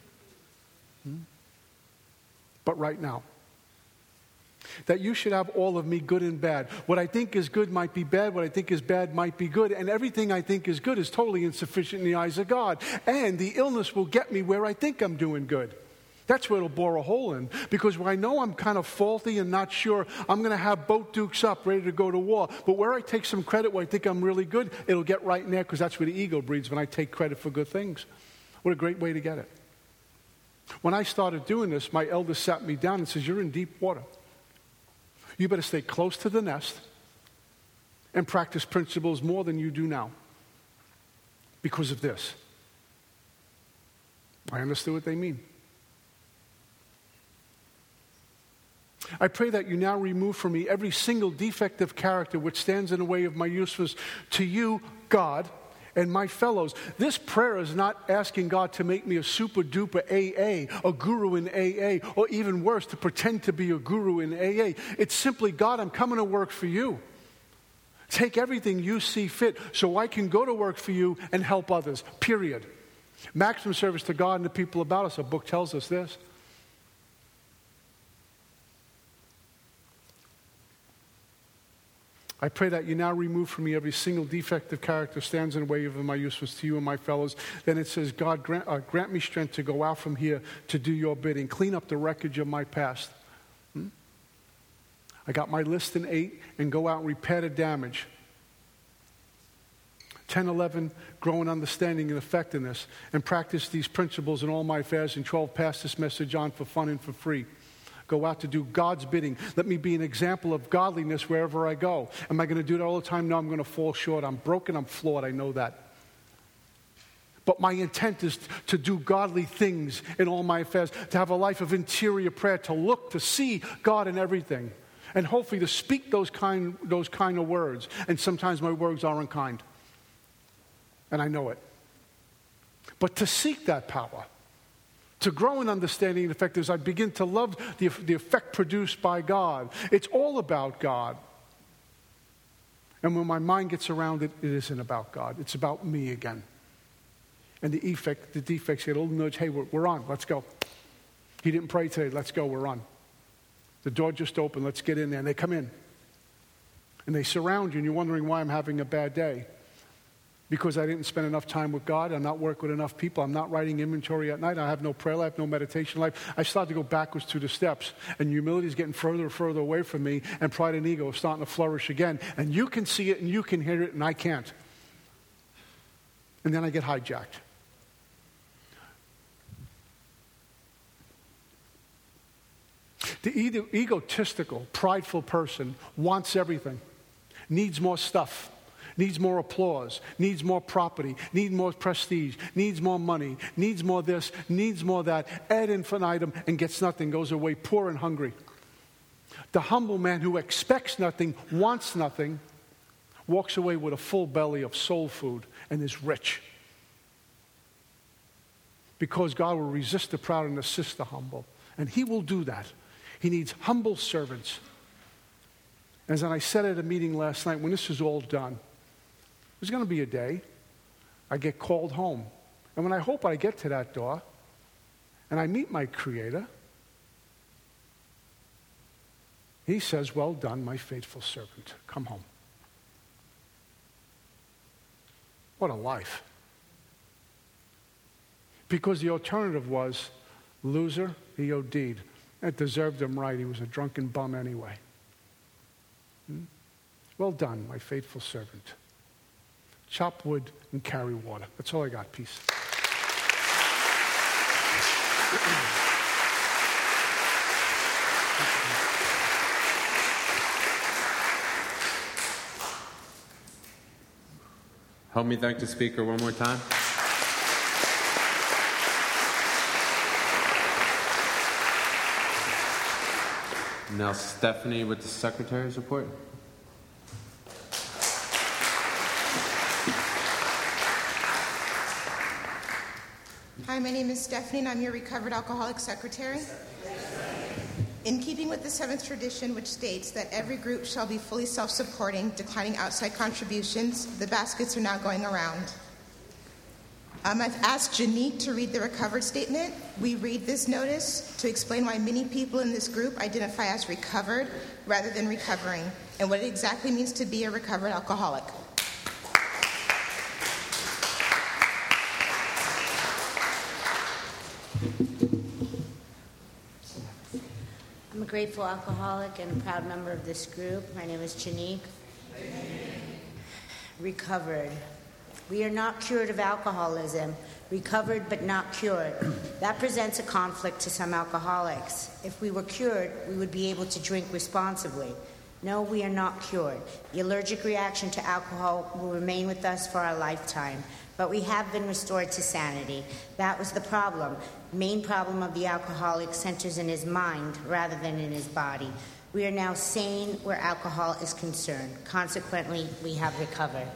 But right now. That you should have all of me, good and bad. What I think is good might be bad. What I think is bad might be good. And everything I think is good is totally insufficient in the eyes of God. And the illness will get me where I think I'm doing good. That's where it'll bore a hole in. Because when I know I'm kind of faulty and not sure, I'm going to have both dukes up, ready to go to war. But where I take some credit, where I think I'm really good, it'll get right in there, because that's where the ego breeds, when I take credit for good things. What a great way to get it. When I started doing this, my eldest sat me down and says, you're in deep water. You better stay close to the nest and practice principles more than you do now because of this. I understood what they mean. I pray that you now remove from me every single defect of character which stands in the way of my usefulness to you, God, and my fellows. This prayer is not asking God to make me a super duper AA, a guru in AA, or even worse, to pretend to be a guru in AA. It's simply, God, I'm coming to work for you. Take everything you see fit so I can go to work for you and help others, period. Maximum service to God and the people about us. A book tells us this. I pray that you now remove from me every single defect of character stands in the way of my usefulness to you and my fellows. Then it says, God, grant me strength to go out from here to do your bidding. Clean up the wreckage of my past. I got my list in 8 and go out and repair the damage. 10, 11, grow in understanding and effectiveness and practice these principles in all my affairs. And 12, pass this message on for fun and for free. Go out to do God's bidding. Let me be an example of godliness wherever I go. Am I going to do that all the time? No, I'm going to fall short. I'm broken. I'm flawed. I know that. But my intent is to do godly things in all my affairs, to have a life of interior prayer, to look, to see God in everything, and hopefully to speak those kind of words. And sometimes my words are unkind, and I know it. But to seek that power, to grow in understanding and effectiveness, I begin to love the effect produced by God. It's all about God. And when my mind gets around it, it isn't about God. It's about me again. And the defects get a little nudge. Hey, we're on. Let's go. He didn't pray today. Let's go. We're on. The door just opened. Let's get in there. And they come in. And they surround you, and you're wondering why I'm having a bad day. Because I didn't spend enough time with God. I'm not working with enough people. I'm not writing inventory at night. I have no prayer life, no meditation life. I start to go backwards through the steps. And humility is getting further and further away from me. And pride and ego are starting to flourish again. And you can see it and you can hear it and I can't. And then I get hijacked. The egotistical, prideful person wants everything, needs more stuff. Needs more applause, needs more property, needs more prestige, needs more money, needs more this, needs more that, ad infinitum, and gets nothing, goes away poor and hungry. The humble man who expects nothing, wants nothing, walks away with a full belly of soul food and is rich. Because God will resist the proud and assist the humble. And he will do that. He needs humble servants. As I said at a meeting last night, when this is all done, there's going to be a day I get called home. And when I hope I get to that door and I meet my Creator, he says, well done, my faithful servant. Come home. What a life. Because the alternative was, loser, he OD'd. It deserved him right. He was a drunken bum anyway. Well done, my faithful servant. Chop wood and carry water. That's all I got. Peace. Help me thank the speaker one more time. Now Stephanie with the Secretary's report. Hi, my name is Stephanie, and I'm your recovered alcoholic secretary. In keeping with the seventh tradition, which states that every group shall be fully self-supporting, declining outside contributions, the baskets are now going around. I've asked Janique to read the recovered statement. We read this notice to explain why many people in this group identify as recovered rather than recovering, and what it exactly means to be a recovered alcoholic. I'm a grateful alcoholic and a proud member of this group. My name is Janique. Recovered. We are not cured of alcoholism. Recovered but not cured. That presents a conflict to some alcoholics. If we were cured, we would be able to drink responsibly. No, we are not cured. The allergic reaction to alcohol will remain with us for our lifetime. But we have been restored to sanity. That was the problem. The main problem of the alcoholic centers in his mind rather than in his body. We are now sane where alcohol is concerned. Consequently, we have recovered.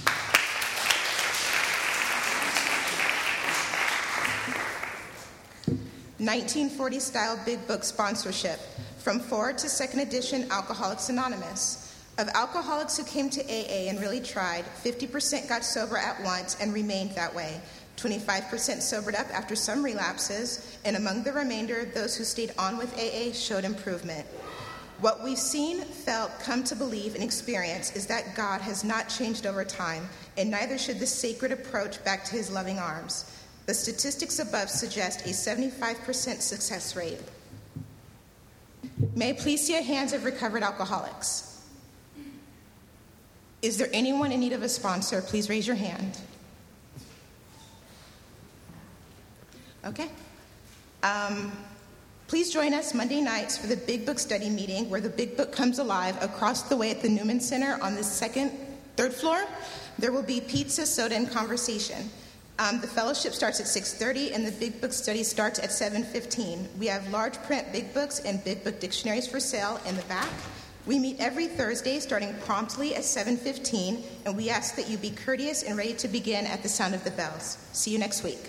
1940-style Big Book sponsorship from 4th to 2nd edition Alcoholics Anonymous. Of alcoholics who came to AA and really tried, 50% got sober at once and remained that way. 25% sobered up after some relapses, and among the remainder, those who stayed on with AA showed improvement. What we've seen, felt, come to believe, and experience is that God has not changed over time, and neither should the sacred approach back to his loving arms. The statistics above suggest a 75% success rate. May I please see a hands of recovered alcoholics? Is there anyone in need of a sponsor? Please raise your hand. Okay. Please join us Monday nights for the Big Book study meeting, where the Big Book comes alive across the way at the Newman Center on the third floor. There will be pizza, soda, and conversation. The fellowship starts at 6:30, and the Big Book study starts at 7:15. We have large print Big Books and Big Book dictionaries for sale in the back. We meet every Thursday starting promptly at 7:15, and we ask that you be courteous and ready to begin at the sound of the bells. See you next week.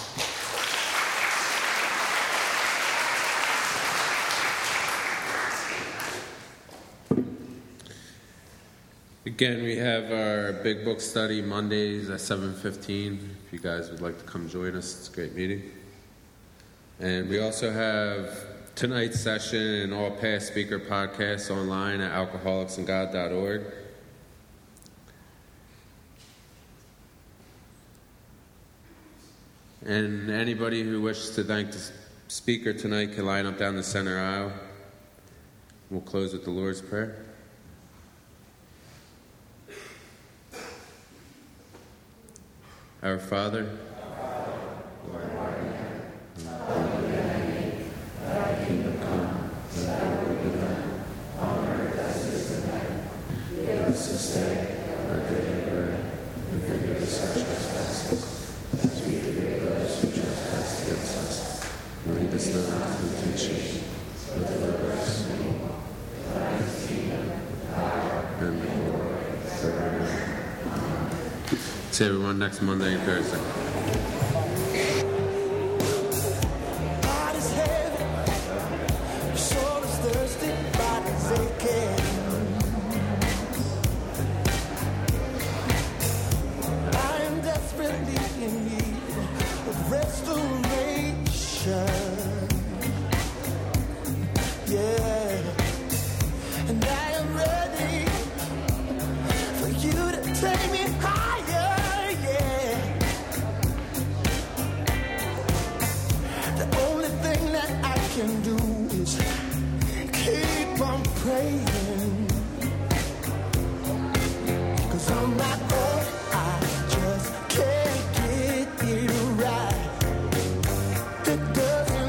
Again, we have our Big Book study Mondays at 7:15. If you guys would like to come join us, it's a great meeting. And we also have tonight's session and all past speaker podcasts online at alcoholicsandgod.org. And anybody who wishes to thank the speaker tonight can line up down the center aisle. We'll close with the Lord's Prayer. Our Father, thy kingdom come, thy will be done, on earth as it is in heaven. Give us this day our daily bread, and forgive us our trespasses, as we forgive those who trespass against us. And lead us not into temptation, but deliver us from evil. Thine is the kingdom, the power, and the glory forever. See everyone next Monday and Thursday. Heart is heavy, your soul is thirsty, body's aching. I am desperately in need of restoration. Yeah, and I am ready for you to take me higher. Can do is keep on praying, 'cause on my own I just can't get it right. It doesn't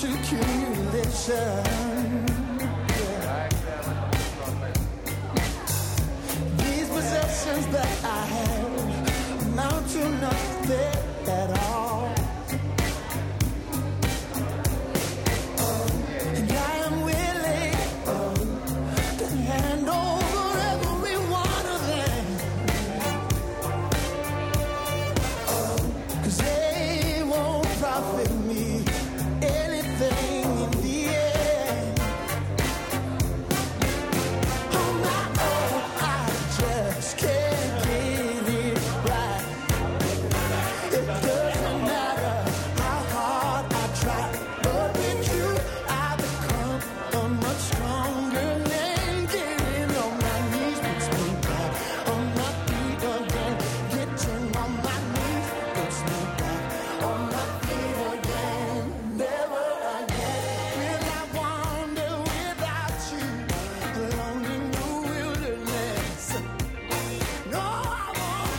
circulation. These possessions that I have amount to nothing at all. And I am willing to hand over every one of them, 'cause they won't profit me anything in the end. On my own, I just can't get it right. It doesn't matter how hard I try, but with you, I become a much stronger man. Getting on my knees puts me back on my feet again. Getting on my knees puts me back on my feet again. Never again will I wander without you alone in the wilderness. No, I won't.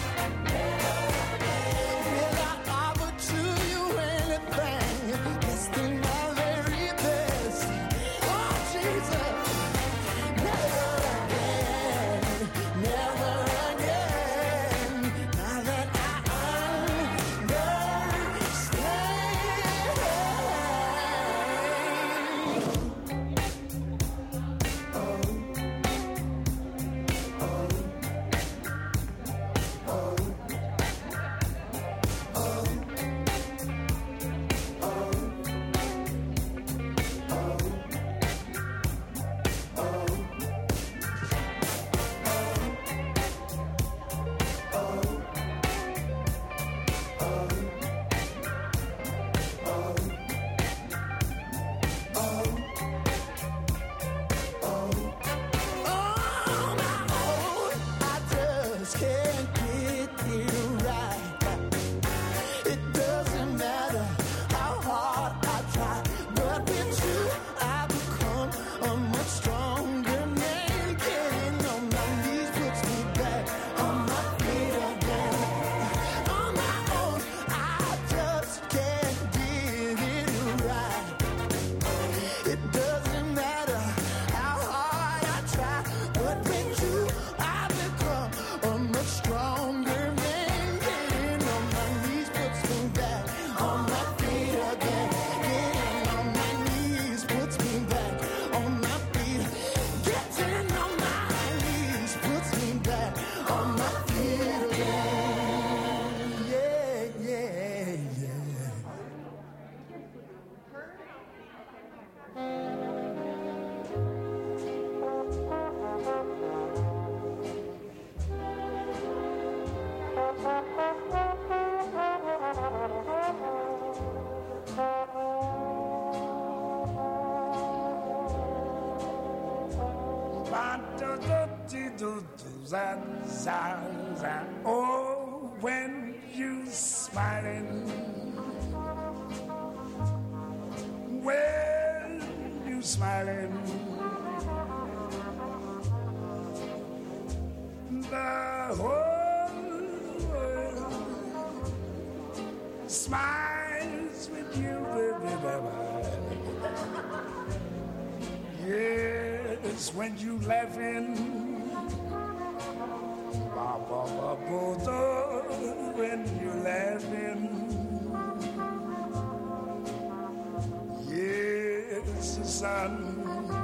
Will I offer to you anything less than my very best? Oh, Jesus, never again, never again. Now that I just can't get it right. It doesn't matter how hard I try, but with you I become a much stronger man. Getting on my knees puts me back on my feet again. On my own, I just can't get it right. It doesn't matter how hard I try, but with you I become a much stronger man. Getting on my knees puts me back on my feet again. Getting on my knees puts me back on my feet. Getting on my knees puts me back on my feet again. Yeah, yeah, yeah. Oh, when you smiling, when you smiling, the whole world smiles with you, baby. Yes, when you laughing. When you're laughing, yes, the sun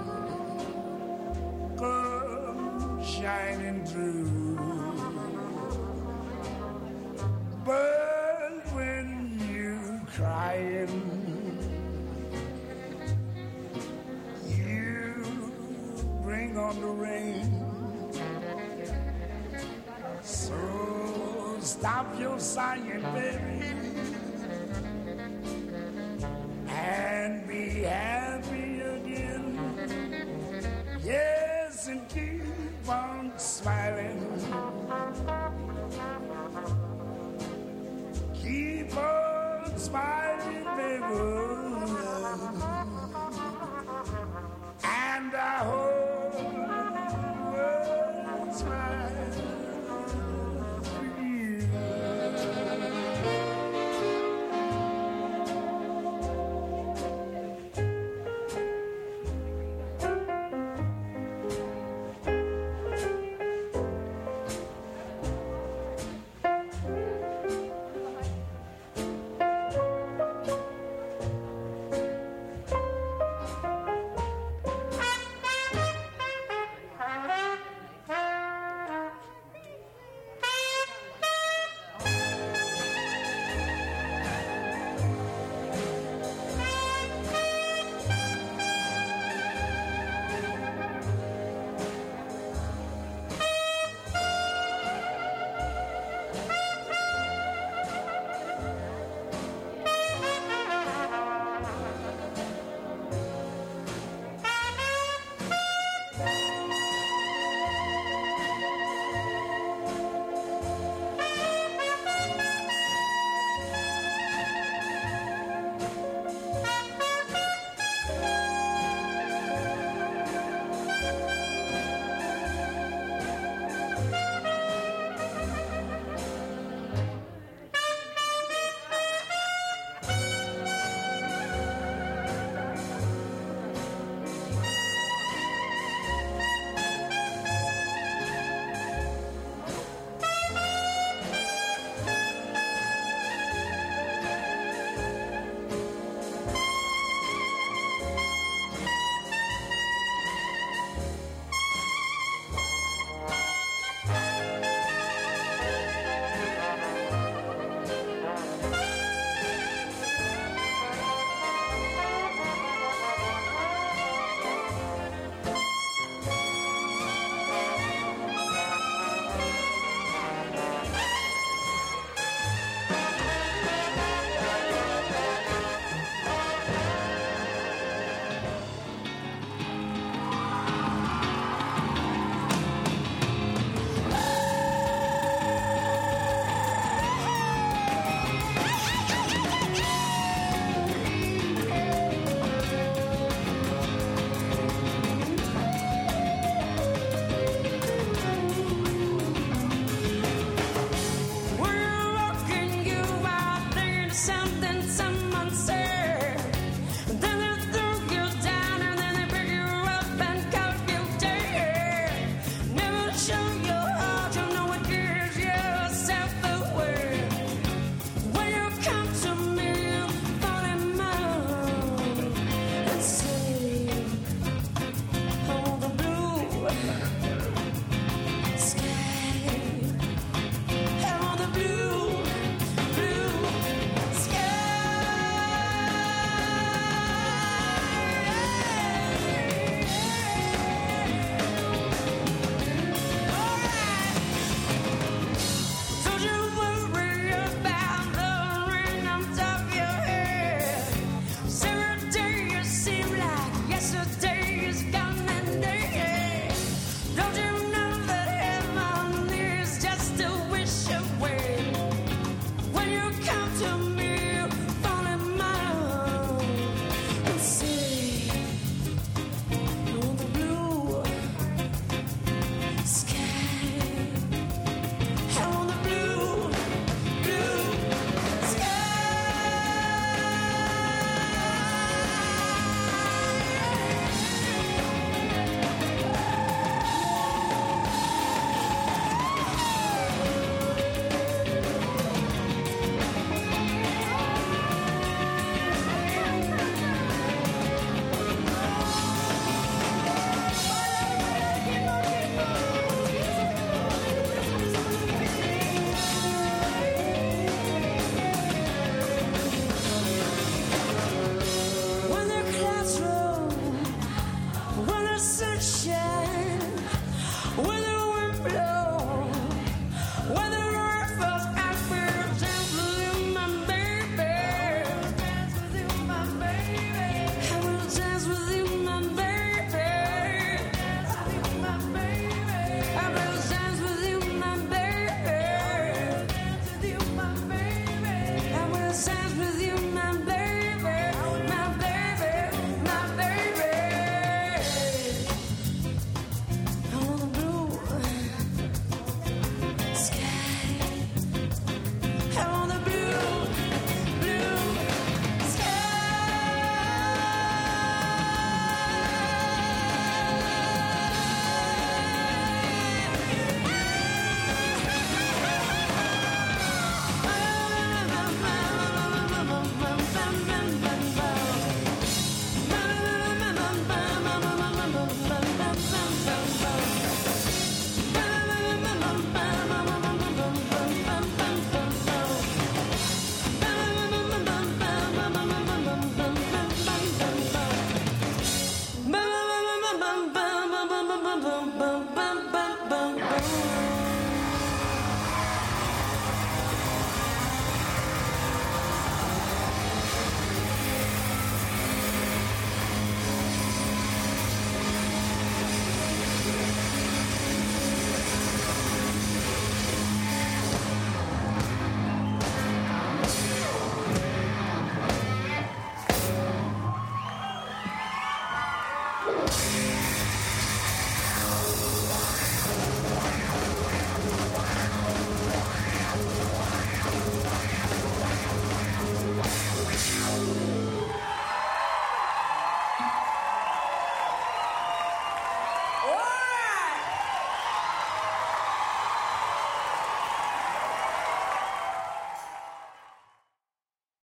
comes shining through. But when you crying, you bring on the rain. So stop your sighing, baby.